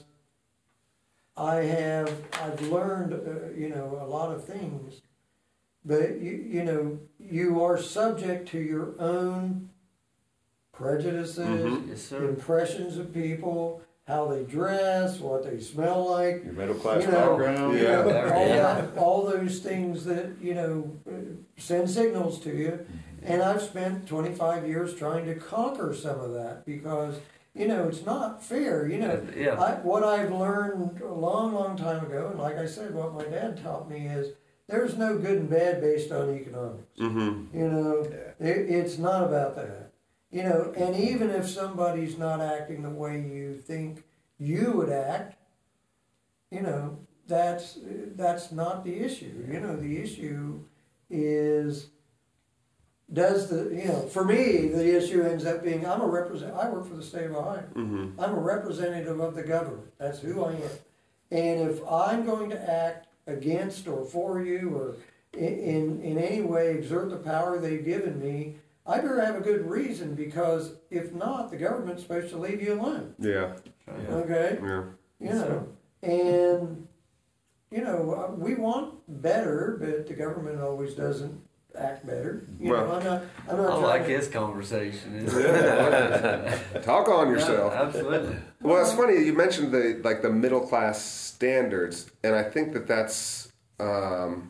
I have I've learned uh, you know a lot of things, but you you know you are subject to your own prejudices, Mhm. Yes, sir. impressions of people, how they dress, what they smell like. Your middle class You know, background. You know, Yeah. all, Yeah. that, all those things that you know uh, send signals to you, and I've spent twenty-five years trying to conquer some of that because You know, it's not fair. You know, Yeah. I, what I've learned a long, long time ago, and like I said, what my dad taught me is there's no good and bad based on economics. Mm-hmm. You know, Yeah. it, it's not about that. You know, and even if somebody's not acting the way you think you would act, you know, that's that's not the issue. You know, the issue is does the you know for me the issue ends up being I'm a represent. I work for the state of Ohio. Mm-hmm. I'm a representative of the government. That's who I am. And if I'm going to act against or for you or in in, in any way exert the power they've given me, I better have a good reason, because if not, the government's supposed to leave you alone. Yeah. Okay? Yeah. You know, and, you know, we want better, but the government always doesn't act better. You Well- know, I'm not, I'm not I trying like to, his conversation. Talk on yourself. Yeah, absolutely. Well, it's funny you mentioned the like the middle class standards, and I think that that's um,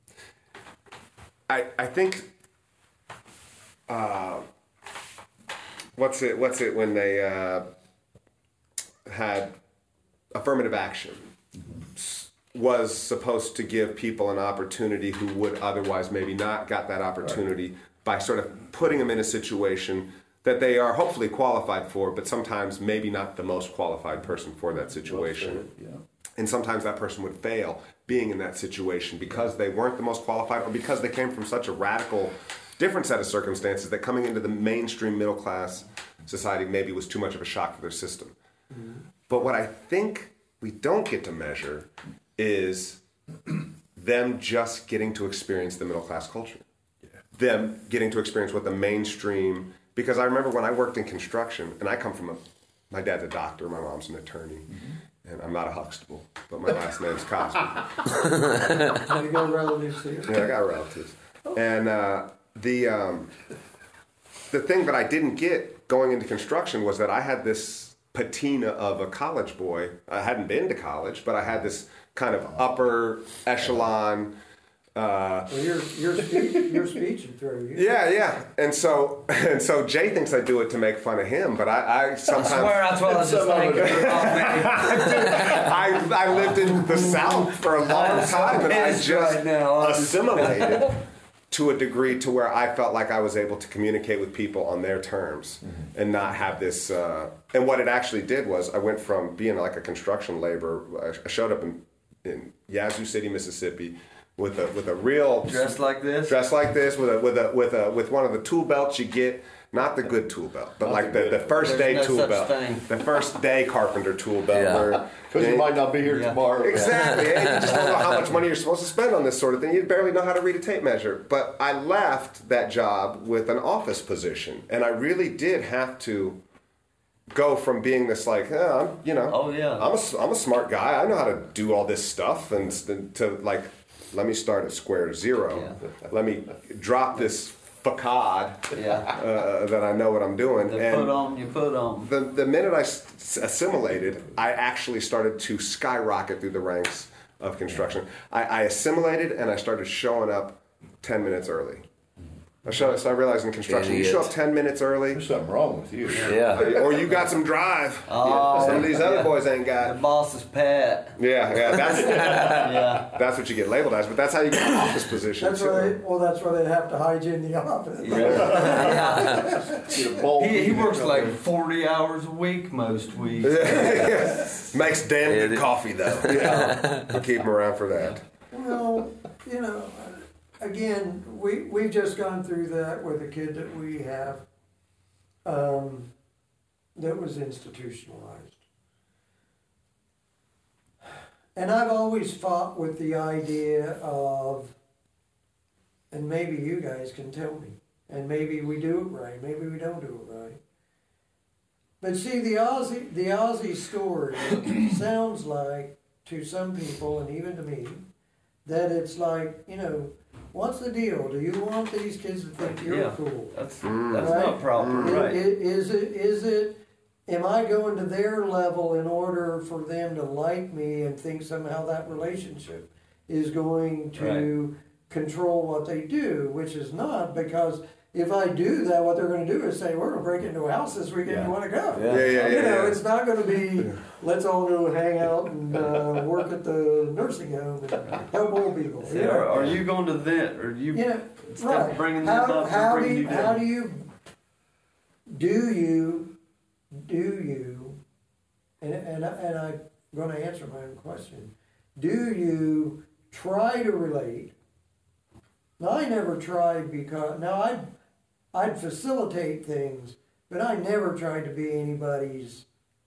I I think uh, what's it what's it when they uh, had affirmative action s- was supposed to give people an opportunity who would otherwise maybe not got that opportunity by sort of putting them in a situation that they are hopefully qualified for, but sometimes maybe not the most qualified person for that situation. Yeah. And sometimes that person would fail being in that situation because they weren't the most qualified, or because they came from such a radical, different set of circumstances that coming into the mainstream middle class society maybe was too much of a shock for their system. Mm-hmm. But what I think we don't get to measure is them just getting to experience the middle class culture. Yeah. Them getting to experience what the mainstream, because I remember when I worked in construction, and I come from a, my dad's a doctor, my mom's an attorney, mm-hmm. and I'm not a Huxtable, but my last name's Cosby. you got relatives here. Yeah, I got relatives. And uh, the um, the thing that I didn't get going into construction was that I had this patina of a college boy. I hadn't been to college, but I had this kind of upper echelon. Uh, Well, your your speech, your speech would throw you. yeah, yeah. And so and so Jay thinks I do it to make fun of him, but I, I sometimes... I swear that's what I was just thinking. I, I lived in the South for a long time, and I pissed just right now. assimilated to a degree to where I felt like I was able to communicate with people on their terms mm-hmm. and not have this... Uh, and what it actually did was I went from being like a construction laborer. I showed up in, in Yazoo City, Mississippi, with a with a real Dressed like this? dressed like this with a with a with a with one of the tool belts you get, not the good tool belt, but like the, the first There's day no tool such belt, thing. the first day carpenter tool belt. Yeah. Where Because you might not be here Yeah. tomorrow. exactly, and you just don't know how much money you're supposed to spend on this sort of thing. You barely know how to read a tape measure. But I left that job with an office position, and I really did have to go from being this like, eh, I'm, you know, Oh, yeah. I'm a I'm a smart guy. I know how to do all this stuff, and to like. Let me start at square zero. Yeah. Let me drop this facade Yeah. uh, that I know what I'm doing. The and put on, you put on. the the minute I s- assimilated, I actually started to skyrocket through the ranks of construction. I, I assimilated and I started showing up ten minutes early. I showed, so I realized in construction, you Idiot. show up ten minutes early, There's something wrong with you. Yeah. or you got some drive. Oh, Some of these other boys ain't the got. boss is Pat. Yeah, yeah, that's Yeah. that's what you get labeled as, but that's how you get an office position That's too. why. They, well, that's why they have to hide you in the office. Get a bowl. He, he works like forty hours a week most weeks. Makes damn good It- coffee though. Yeah, we'll keep him around for that. Well, you know, again, we we've just gone through that with a kid that we have, um, that was institutionalized. And I've always fought with the idea of, and maybe you guys can tell me, and maybe we do it right, maybe we don't do it right. But see, the Aussie, the Aussie story sounds like, to some people, and even to me, that it's like, you know, what's the deal? Do you want these kids to think you're Yeah. cool? That's Mm. that's Right? not proper, I- right? i- Is it, is it, am I going to their level in order for them to like me and think somehow that relationship is going to control what they do, which is not, because if I do that, what they're going to do is say, we're going to break into a house this weekend, Yeah. you want to go? Yeah. Yeah, yeah, You yeah. know, yeah. it's not going to be, let's all go hang out and uh, work at the nursing home and help old people. See, you know? are, are you going to vent, or you Yeah, instead right. of bringing them How, up, how they're do bringing you, you how down? do you, do you, do you, and, and, I- and I'm going to answer my own question, do you try to relate? Now, I never tried because, now I'd, I'd facilitate things, but I never tried to be anybody's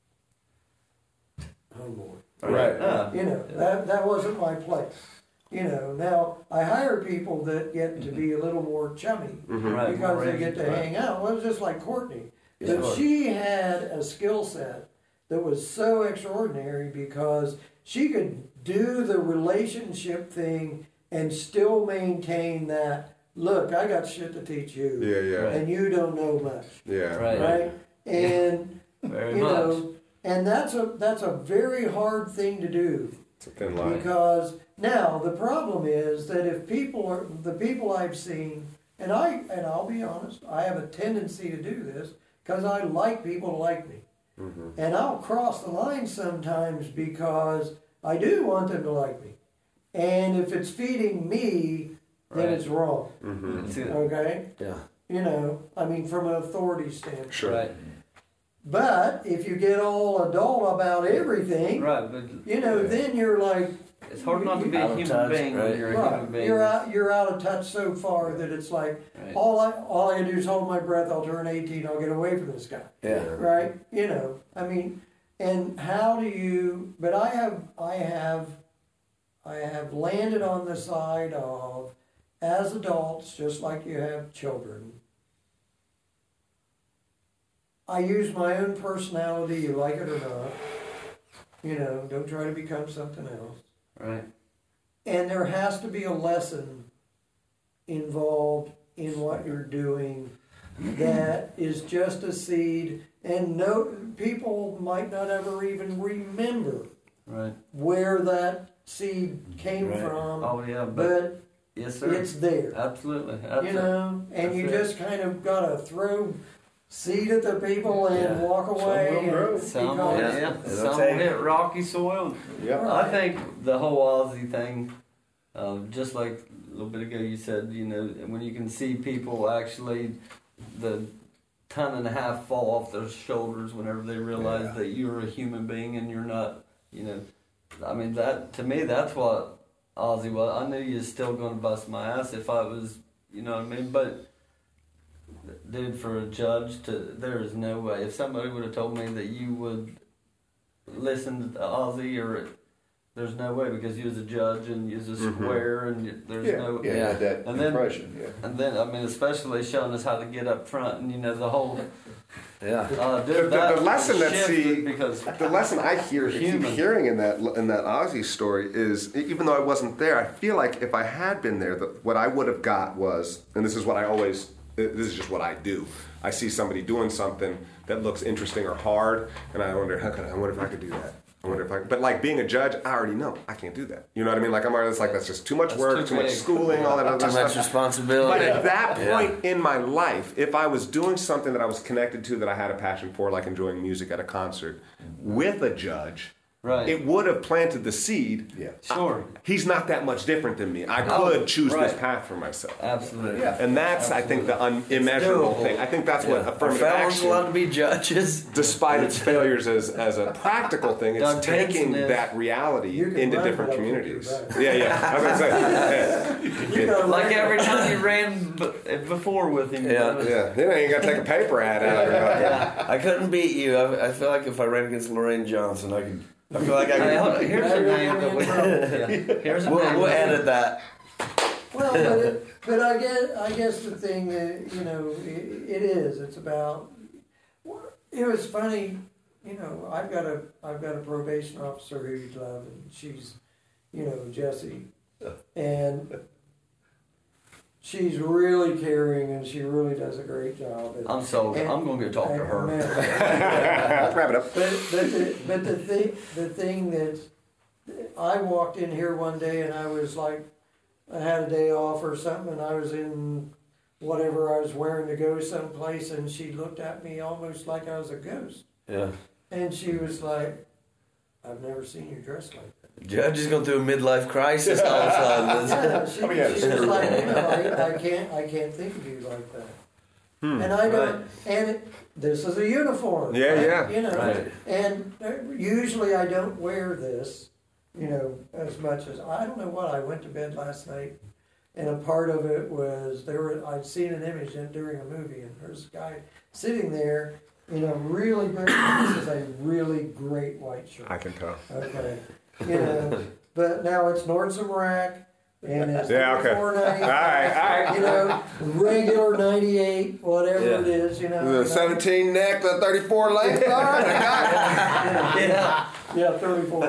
homeboy. Right. Uh, You know, that, that wasn't my place. You know, now I hire people that get to be a little more chummy right, because more they get to right. hang out. Well, it was just like Courtney. But Sure. she had a skill set that was so extraordinary because she could do the relationship thing and still maintain that, look, I got shit to teach you. Yeah, yeah, And you don't know much. yeah. Right. Right? And Very you much. know, and that's a that's a very hard thing to do. It's a thin line. Because now the problem is that if people are the people I've seen, and I and I'll be honest, I have a tendency to do this because I like people to like me, Mm-hmm. and I'll cross the line sometimes because I do want them to like me, and if it's feeding me, then Right. it's wrong. Mm-hmm. That's it. Okay, Yeah. you know, I mean from an authority standpoint. Sure. Right. But if you get all adult about everything, Right, but you know, then you're like. it's hard not to be Out a of human touch, being right. when you're a Right. human being. You're out. You're out of touch so far that it's like Right. all I all I do is hold my breath. I'll turn eighteen. I'll get away from this guy. Yeah. Right. You know. I mean, and how do you? But I have. I have. I have landed on the side of, as adults, just like you have children. I use my own personality. You like it or not. You know. Don't try to become something else. Right. And there has to be a lesson involved in what you're doing that is just a seed, and no people might not ever even remember Right. where that seed came Right. from, Oh yeah, but, but yes, sir. it's there, Absolutely. Absolutely. you know, and you That's just kind of gotta throw seed at the people and Yeah. walk away. will grow. And Some, because- yeah, Yeah. some It'll will take- hit rocky soil. Yep. I think the whole Aussie thing, um, just like a little bit ago you said, you know, when you can see people actually, the ton and a half fall off their shoulders whenever they realize Yeah. that you're a human being and you're not, you know, I mean, that, to me, that's what Aussie was. I knew you was still going to bust my ass if I was, you know what I mean? But, dude, for a judge to, there is no way. If somebody would have told me that you would listen to Aussie, or there's no way, because you was a judge and you was a Mhm. square and you- there's Yeah, no. yeah, Yeah. had that And then- impression, yeah. And then, I mean, especially showing us how to get up front and, you know, the whole. Yeah. Uh, dude, The- the- that the lesson that shifted see- because The lesson I hear, keep Human. hearing in that in that Aussie story is, even though I wasn't there, I feel like if I had been there, the, what I would have got was, and this is what I always, this is just what I do. I see somebody doing something that looks interesting or hard, and I wonder, how could I, I wonder if I could do that. I wonder if I, but like being a judge, I already know I can't do that. You know what I mean? Like I'm already, it's like that's just too much That's work, too too much big. schooling, all that other Too stuff. much responsibility. But at that Yeah. point in my life, if I was doing something that I was connected to, that I had a passion for, like enjoying music at a concert, with a judge, Right. it would have planted the seed. Yeah. Sure. He's not that much different than me. I Oh, could choose this right. path for myself. Absolutely. Yeah. And that's, I think, the unimmeasurable doable. thing. I think that's what Yeah. Are affirmative felons allowed to action, be judges? despite its failures as, as a practical thing, it's Doug taking Benson is- that reality You can into run, different but I'll kick your communities. butt. Yeah, yeah. I was gonna say, yeah. You gotta Like learn- every time you ran b- before with him. Yeah. Yeah, you know, you gotta take a paper ad out of it. Yeah. I couldn't beat you. I, I feel like if I ran against Lorraine Johnson, I could. I feel like I Hey, hold on. could. Here's a name that we. Yeah. Here's a We'll, name. we'll edit that. Well, but, it, but I guess I guess the thing that you know it, it is. It's about. It was funny, you know. I've got a I've got a probation officer who you love, and she's, you know, Jessie, and she's really caring, and she really does a great job. And, I'm sold. and- I'm gonna go talk to and- her. Let's wrap it up. But but the, but the thing the thing that I walked in here one day and I was like, I had a day off or something, and I was in whatever I was wearing to go someplace, and she looked at me almost like I was a ghost. Yeah. And she was like, "I've never seen you dressed like that." Judge is going through a midlife crisis all of a sudden. Yeah, she, I mean, yeah, she was like, you know, I, I can't, I can't think of you like that. Hmm. And I don't, Right. and it, this is a uniform. Yeah, yeah. You know, Right. and usually I don't wear this, you know, as much as, I don't know what, I went to bed last night, and a part of it was, there were, I'd seen an image in, during a movie, and there's a guy sitting there in a really great, this is a really great white shirt. I can tell. Okay. You know, but now it's Nordstrom Rack, and it's Yeah, okay. four ninety-five. All right, all right. You know, regular ninety-eight, whatever Yeah. it is. You know. you The know. seventeen neck, the thirty-four length. All right, I got it. Yeah. Yeah, thirty-four.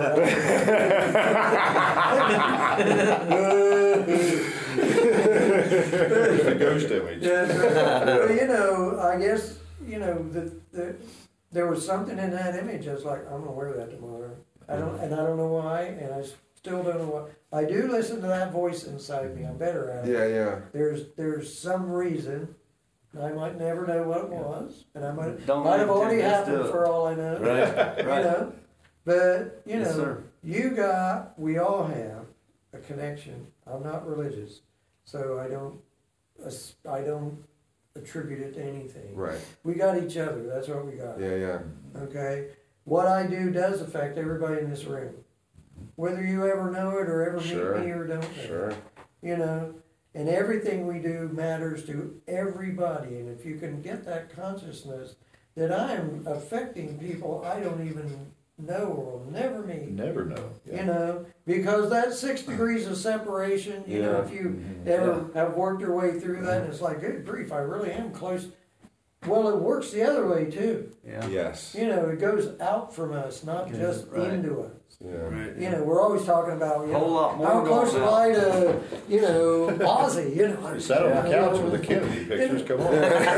The ghost image. Yeah, but, you know, I guess you know the, the there was something in that image. I was like, I'm gonna wear that tomorrow. I don't, and I don't know why, and I still don't know why. I do listen to that voice inside me. I'm better at it. Yeah, yeah. There's there's some reason. I might never know what it was, and I might Don't might have let already them just do happened it. for all I know. Right. You Right. know, but you Yes, know, sir. you got, we all have a connection. I'm not religious, so I don't, as- I don't attribute it to anything. Right. We got each other. That's what we got. Yeah, yeah. Okay. What I do does affect everybody in this room, whether you ever know it or ever Sure. meet me or don't know. Sure. You know, and everything we do matters to everybody. And if you can get that consciousness that I am affecting people I don't even know or will never meet, Never know. Yeah. you know, because that six degrees of separation, you know, if you ever have worked your way through that, and it's like, good grief, I really am close. Well, it works the other way too. Yeah. Yes. You know, it goes out from us, not Yeah, just right. into us. Yeah. Right. You know, we're always talking about, you Whole know, lot more how close going am I to, you know, Ozzy, you know. I sat on the Yeah. couch with the Kennedy pictures. Come on.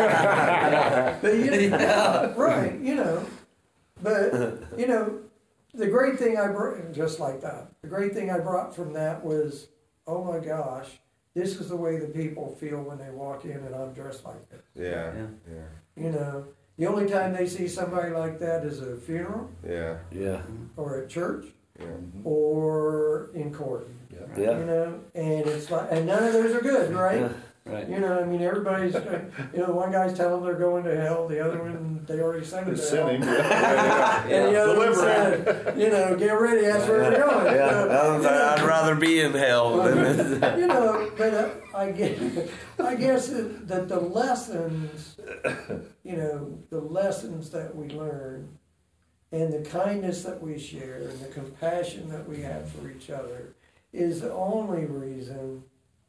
But you know, Yeah. right, you know, but you know, the great thing I brought, just like that, the great thing I brought from that was, oh my gosh, this is the way the people feel when they walk in and I'm dressed like this. Yeah. Yeah. Yeah. You know, the only time they see somebody like that is at a funeral Yeah. Yeah. or at church Yeah. or in court. You Yeah. know, and it's like, and none of those are good, right? Yeah. Right. You know, I mean, everybody's, you know, one guy's telling them they're going to hell, the other one, they already sent them to hell. Send him. Yeah. And the other one Deliver said, you know, get ready, that's where they're going. Yeah. You know, I'd, I'd rather be in hell than. you know, but uh, I guess, I guess that that the lessons, you know, the lessons that we learn and the kindness that we share and the compassion that we have for each other is the only reason,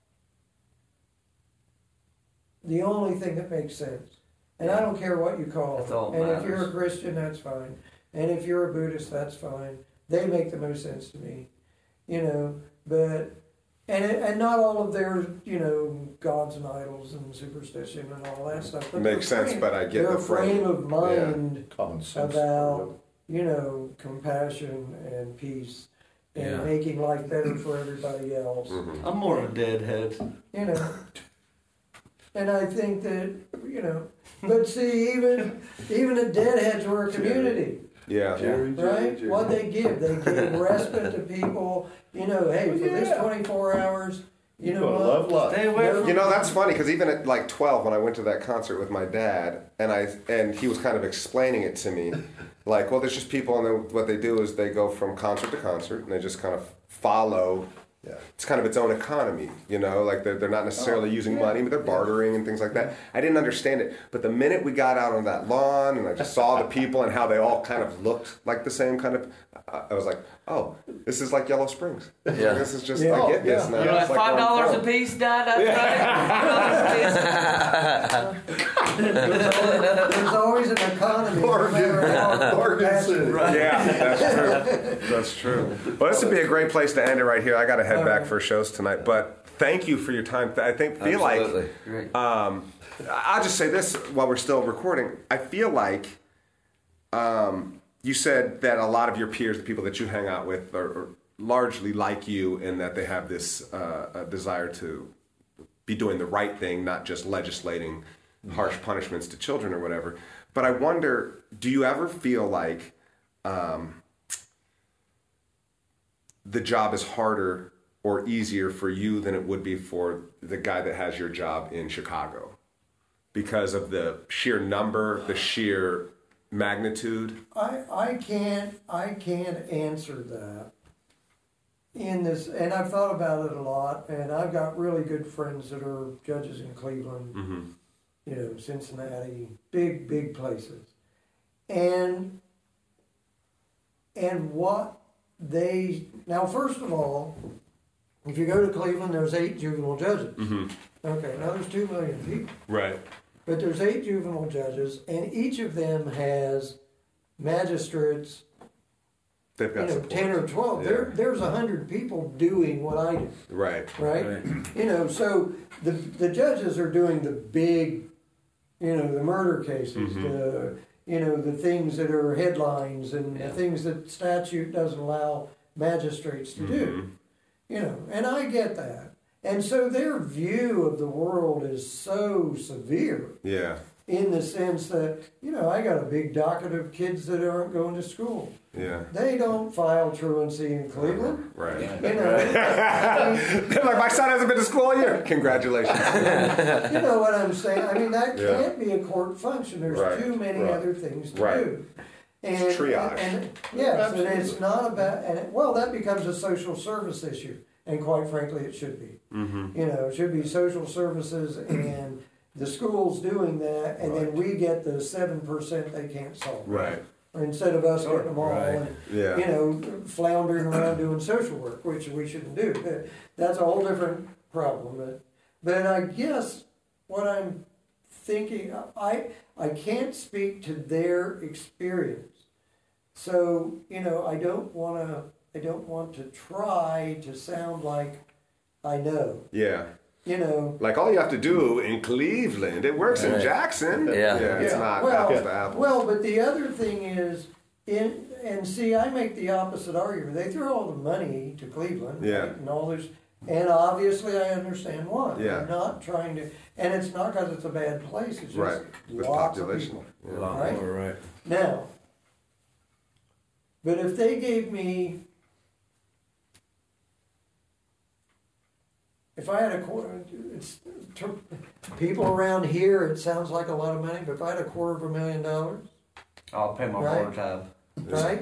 the only thing that makes sense. And I don't care what you call That's them. all that And if you're a matters. Christian, that's fine. And if you're a Buddhist, that's fine. They make the most sense to me. You know, but, and it, and not all of their, you know, gods and idols and superstition and all that stuff. But Makes their sense, frame- but I get their the frame. frame of mind Common sense. about, you know, compassion and peace and Yeah. making life better for everybody else. Mm-hmm. I'm more of a deadhead. You know. And I think that, you know, but see, even even the deadheads were a community, Yeah. Jerry, Jerry, right? Jerry. What they give, they give respite to people. You know, hey, for this Yeah. twenty-four hours, you know Gotta what? love life. Stay away from You know, that's funny because even at like twelve, when I went to that concert with my dad, and I and he was kind of explaining it to me, like, well, there's just people, and then what they do is they go from concert to concert, and they just kind of follow. Yeah. It's kind of its own economy, you know, like they're, they're not necessarily using yeah. money, but they're bartering and things like that. I didn't understand it. But the minute we got out on that lawn and I just saw the people and how they all kind of looked like the same kind of, I I was like, oh, this is like Yellow Springs. Yeah. This is just, Yeah. I get this Oh, now. yeah. You know, It's like five where I'm dollars a from. piece, Dad. That's There's always, there's always an economy. no matter how Bargain City. compassionate. Yeah, that's true. That's true. Well, this would be a great place to end it right here. I got to head back for shows tonight, but thank you for your time. I think feel Absolutely. like Great. um, I'll just say this while we're still recording. I feel like um, you said that a lot of your peers, the people that you hang out with, are, are largely like you in that they have this uh, a desire to be doing the right thing, not just legislating harsh punishments to children or whatever. But I wonder, do you ever feel like um, the job is harder or easier for you than it would be for the guy that has your job in Chicago? Because of the sheer number, the sheer magnitude? I, I can't I can't answer that in this, and I've thought about it a lot, and I've got really good friends that are judges in Cleveland, Mm-hmm. you know, Cincinnati, big, big places. And and what they now first of all, if you go to Cleveland, there's eight juvenile judges. Mm-hmm. Okay, now there's two million people. Right. But there's eight juvenile judges, and each of them has magistrates, They've got you know, support. ten or twelve. Yeah. There, there's a hundred people doing what I do, Right. right? Right. You know, so the the judges are doing the big, you know, the murder cases, Mhm. the you know the things that are headlines and Yeah. the things that statute doesn't allow magistrates to do. Mhm. You know, and I get that. And so their view of the world is so severe Yeah. in the sense that, you know, I got a big docket of kids that aren't going to school. Yeah. They don't file truancy in Cleveland. Right. You know, I mean, Like, my son hasn't been to school all year. Congratulations. you know what I'm saying? I mean, that Yeah. can't be a court function. There's Right, too many right, other things to right. do. And, It's triage. And, yes, and it's Absolutely. not about, and it, well, that becomes a social service issue. And quite frankly, it should be. Mm-hmm. You know, it should be social services and the schools doing that, and then we get the seven percent they can't solve. Right. Instead of us getting them all Right. and, Yeah. you know, floundering around doing social work, which we shouldn't do. That- That's a whole different problem. But, but I guess what I'm thinking, I I can't speak to their experience. So, you know, I don't want to I don't want to try to sound like I know. Yeah. You know, Like, all you have to do in Cleveland, it works in Right. Jackson. Yeah. Yeah, it's Yeah. not well, apples to apples. Well, but the other thing is, in and see, I make the opposite argument. They throw all the money to Cleveland, Yeah. right, and all this, and obviously I understand why. Yeah. They're not trying to, and it's not because it's a bad place. It's just Right. With lots population. of people. A lot Right. more, right. Now, but if they gave me, if I had a quarter, it's to people around here, it sounds like a lot of money, but if I had a quarter of a million dollars, I'll pay my Right. water tab. right?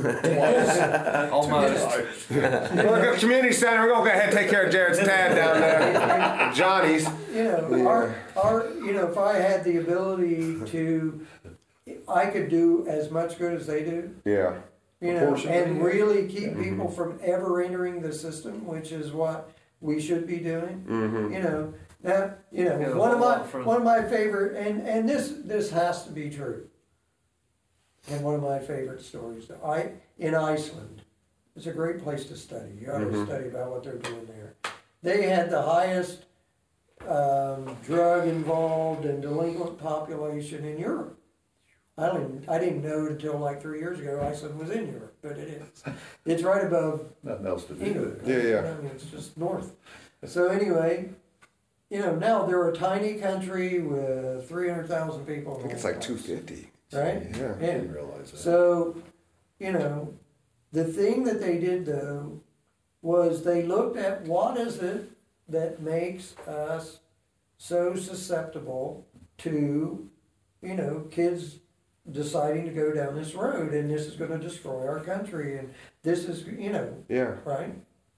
Almost. Look, community center, we're going to go ahead and take care of Jared's dad down there. Johnny's. You know, our, our, you know, if I had the ability to, I could do as much good as they do, Yeah. you know, Proportionally, and yeah. really keep people from ever entering the system, which is what we should be doing. Mm-hmm. You know, now, you know, Yeah, one of a my, lot for- one of my favorite, and, and this, this has to be true. And one of my favorite stories, I, in Iceland, it's a great place to study. You ought to Mhm. study about what they're doing there. They had the highest um, drug involved and delinquent population in Europe. I don't even, I didn't know until like three years ago Iceland was in Europe, but it is. It's right above Nothing else to do. England. Yeah, yeah. I mean, it's just north. So anyway, you know, now they're a tiny country with three hundred thousand people. I think it's like two fifty. Right? Yeah. I didn't realize that. So, you know, the thing that they did though was they looked at what is it that makes us so susceptible to, you know, kids deciding to go down this road and this is going to destroy our country and this is, you know, Yeah. right?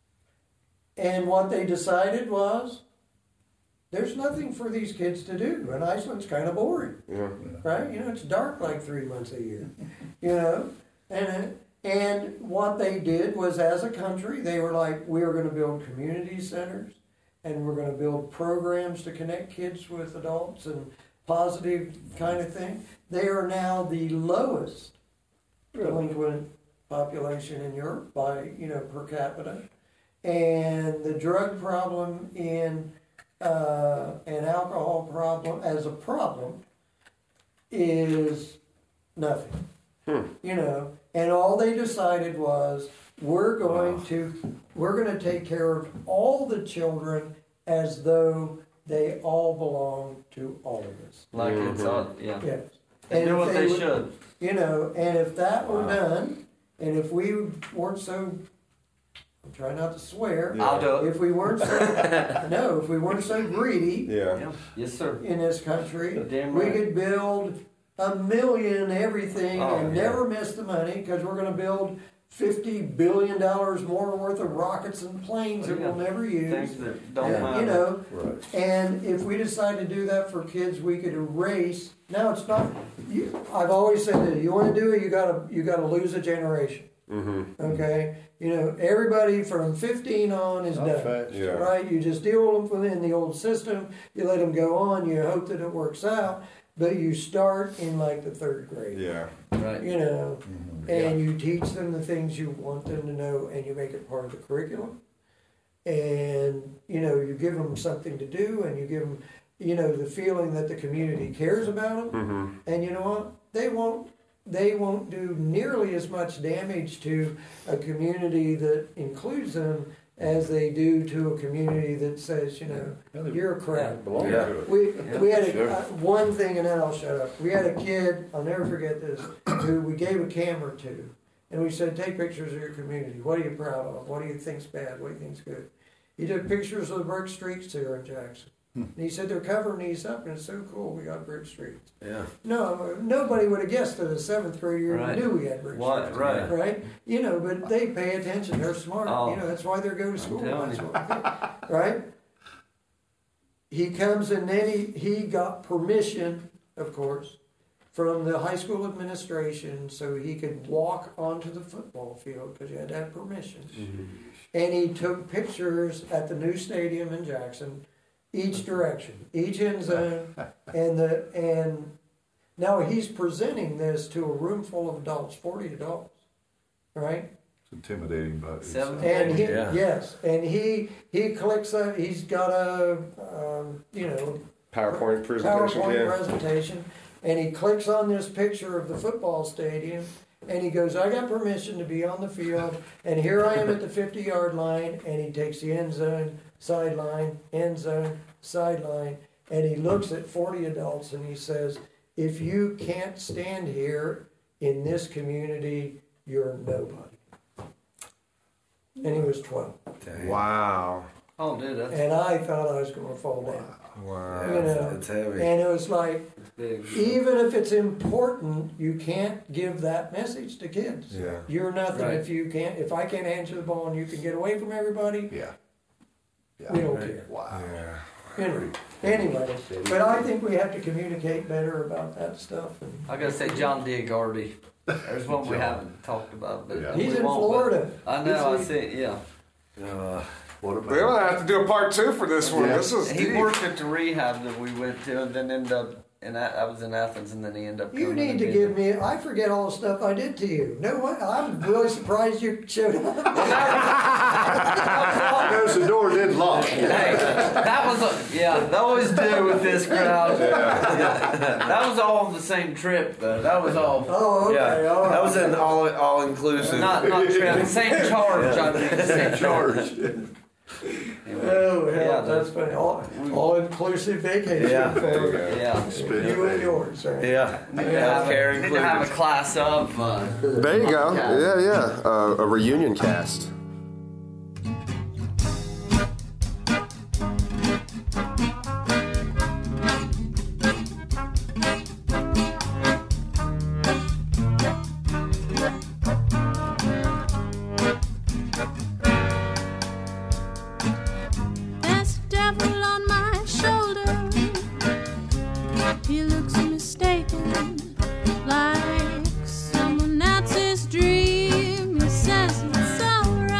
And what they decided was there's nothing for these kids to do, and Iceland's kind of boring, Yeah. right? You know, it's dark like three months a year, you know? And and what they did was, as a country, they were like, we are going to build community centers, and we're going to build programs to connect kids with adults and positive kind of thing. They are now the lowest delinquent population in Europe by, you know, per capita. And the drug problem in uh, an alcohol problem as a problem is nothing. Hmm. You know, and all they decided was we're going to we're going to take care of all the children as though they all belong to all of us. Like it's all, yeah. Yes. And do if what they would- should. You know, and if that were done, and if we weren't so, I'm trying not to swear. I'll do it. If we weren't so, no, if we weren't so greedy Yeah. Yeah. Yes, sir. in this country, Damn we right. could build a million everything Oh, and yeah. never miss the money because we're going to build fifty billion dollars more worth of rockets and planes that Yeah. we'll never use. Things that don't And, matter. you know, Right. and if we decide to do that for kids, we could erase. Now it's not. You, I've always said that you want to do it, you gotta you gotta lose a generation. Mm-hmm. Okay, you know everybody from fifteen on is Not done. fast. Yeah. Right? You just deal with them within the old system. You let them go on. You hope that it works out, but you start in like the third grade. Yeah. Right. You know, Mm-hmm. and you teach them the things you want them to know, and you make it part of the curriculum. And you know, you give them something to do, and you give them, you know, the feeling that the community cares about them. Mm-hmm. And you know what? They won't. They won't do nearly as much damage to a community that includes them as they do to a community that says, you know, you're a crap. Belong Yeah. to it. We we had a, Sure. uh, one thing, and then I'll shut up. We had a kid. I'll never forget this. Who we gave a camera to, and we said, "Take pictures of your community. What are you proud of? What do you think's bad? What do you think's good?" He took pictures of the brick streets here in Jackson. And he said they're covering these up, and it's so cool. We got brick streets. Yeah. No, nobody would have guessed that a seventh grader Right. knew we had brick What? streets. Right. Right? You know, but they pay attention. They're smart. Oh. You know, that's why they go to school. telling That's you. what, right? He comes and then he, he got permission, of course, from the high school administration so he could walk onto the football field because you had to have permission. And he took pictures at the new stadium in Jackson, each direction, each end zone, and the and now he's presenting this to a room full of adults, forty adults, right? It's intimidating, but it's, Seven. And he Yeah. yes, and he he clicks a he's got a um, you know PowerPoint presentation. PowerPoint Yeah. presentation, and he clicks on this picture of the football stadium, and he goes, I got permission to be on the field, and here I am at the fifty-yard line, and he takes the end zone, sideline, end zone, sideline, and he looks at forty adults, and he says, if you can't stand here in this community, you're nobody. And he was twelve. Wow. Oh, dude, that's And I thought I was going to fall down. Wow. You know, It's heavy. and it was like, big. even if it's important, you can't give that message to kids. Yeah. You're nothing Right. if you can't. If I can't answer the ball and you can get away from everybody, yeah. we don't Right. care. Wow. Yeah. Anyway, anyway, but I think we have to communicate better about that stuff. And I gotta say, John Diagardi. There's one we haven't talked about, but Yeah. we he's in won't, but- Florida. I know. I He's- see. Yeah. Uh, What We're about? gonna have to do a part two for this one. Yeah. This is He deep. worked at the rehab that we went to, and then ended up. And I, I was in Athens, and then he ended up. You coming need and to being- give me. I forget all the stuff I did to you. No, what? I'm really surprised you showed up. Notice the door did lock. Hey, that was a, yeah. They always do with this crowd. That was all on the same trip, though. That was all. Oh, okay. yeah. All right. That was an all all inclusive. Not not trip. Same charge. I mean, same charge. Anyway, Oh, hell, Yeah, that's funny. All, all inclusive vacation Yeah. for yeah. you and yours, right? Yeah. Need to have, Healthcare a, need to have a included. class of. Uh, There you go. Yeah, yeah. Uh, a reunion cast. There's a devil on my shoulder. He looks mistaken, like someone else's dream. He says it's alright.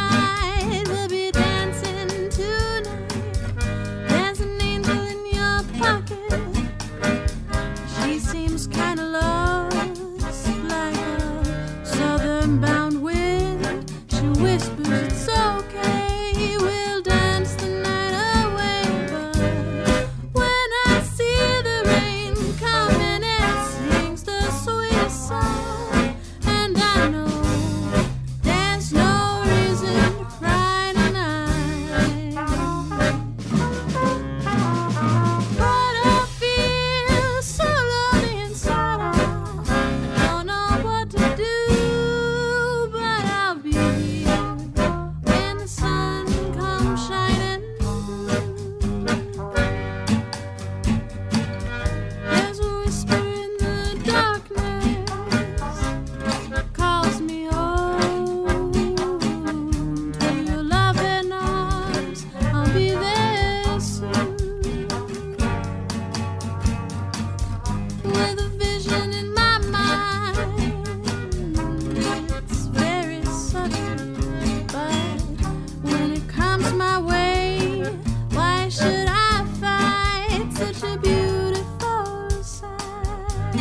with a vision in my mind. It's very subtle, but when it comes my way, why should I fight such a beautiful sight?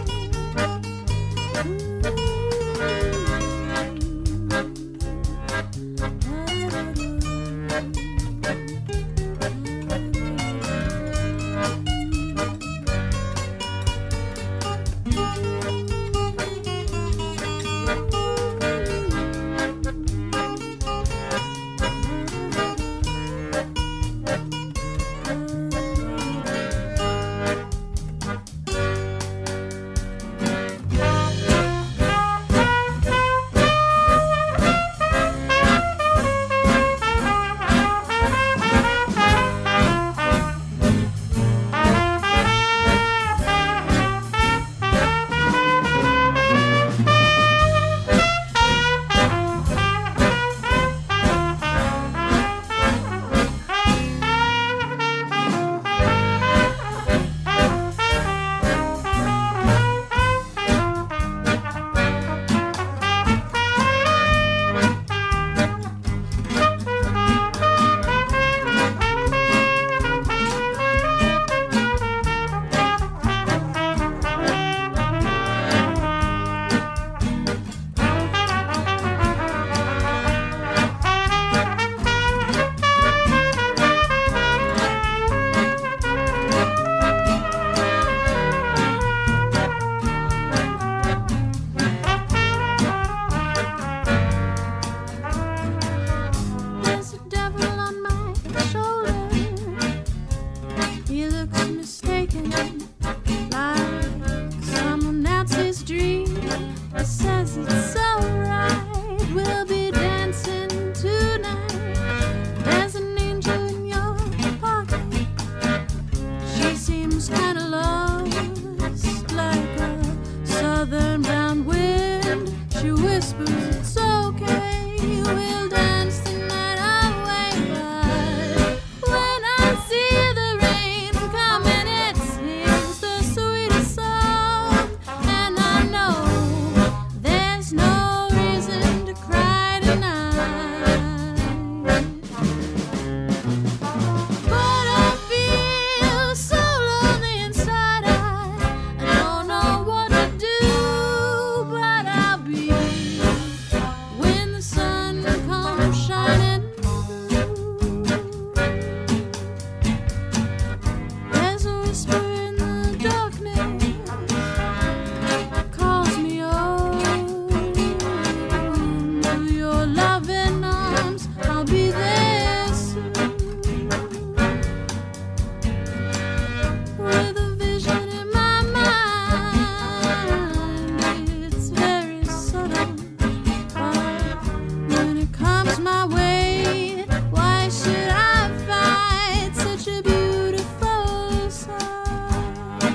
There's a devil on my shoulder. He looks mistaken, like someone else's dream. He says it's alright, we'll be dancing tonight. There's an angel in your pocket. She seems kinda lost, like a southern bound wind. She whispers it's okay, we'll dance the night away. But when I see the rain coming, it sings the sweetest song, and I know there's no reason to cry tonight. But I feel so lonely inside. I, I don't know what to do, but I'll be when the sun comes shining. There's a whisper in the darkness, calls me home to your loving arms. I'll be there soon, with a vision in my mind. It's very subtle, but when it comes my way, why should I fight such a beautiful sight?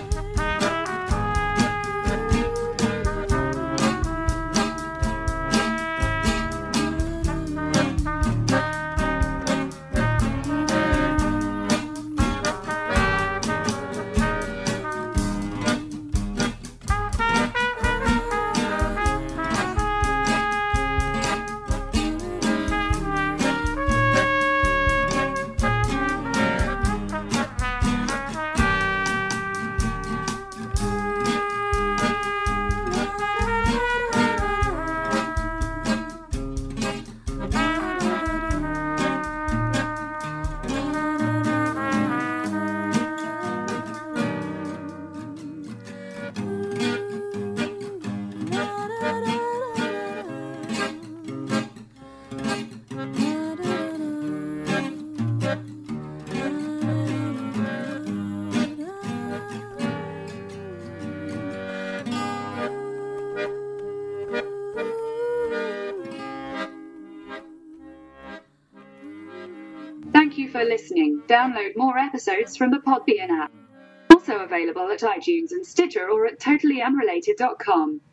Thank you for listening. Download more episodes from the Podbean app. Also available at iTunes and Stitcher or at totally unrelated dot com.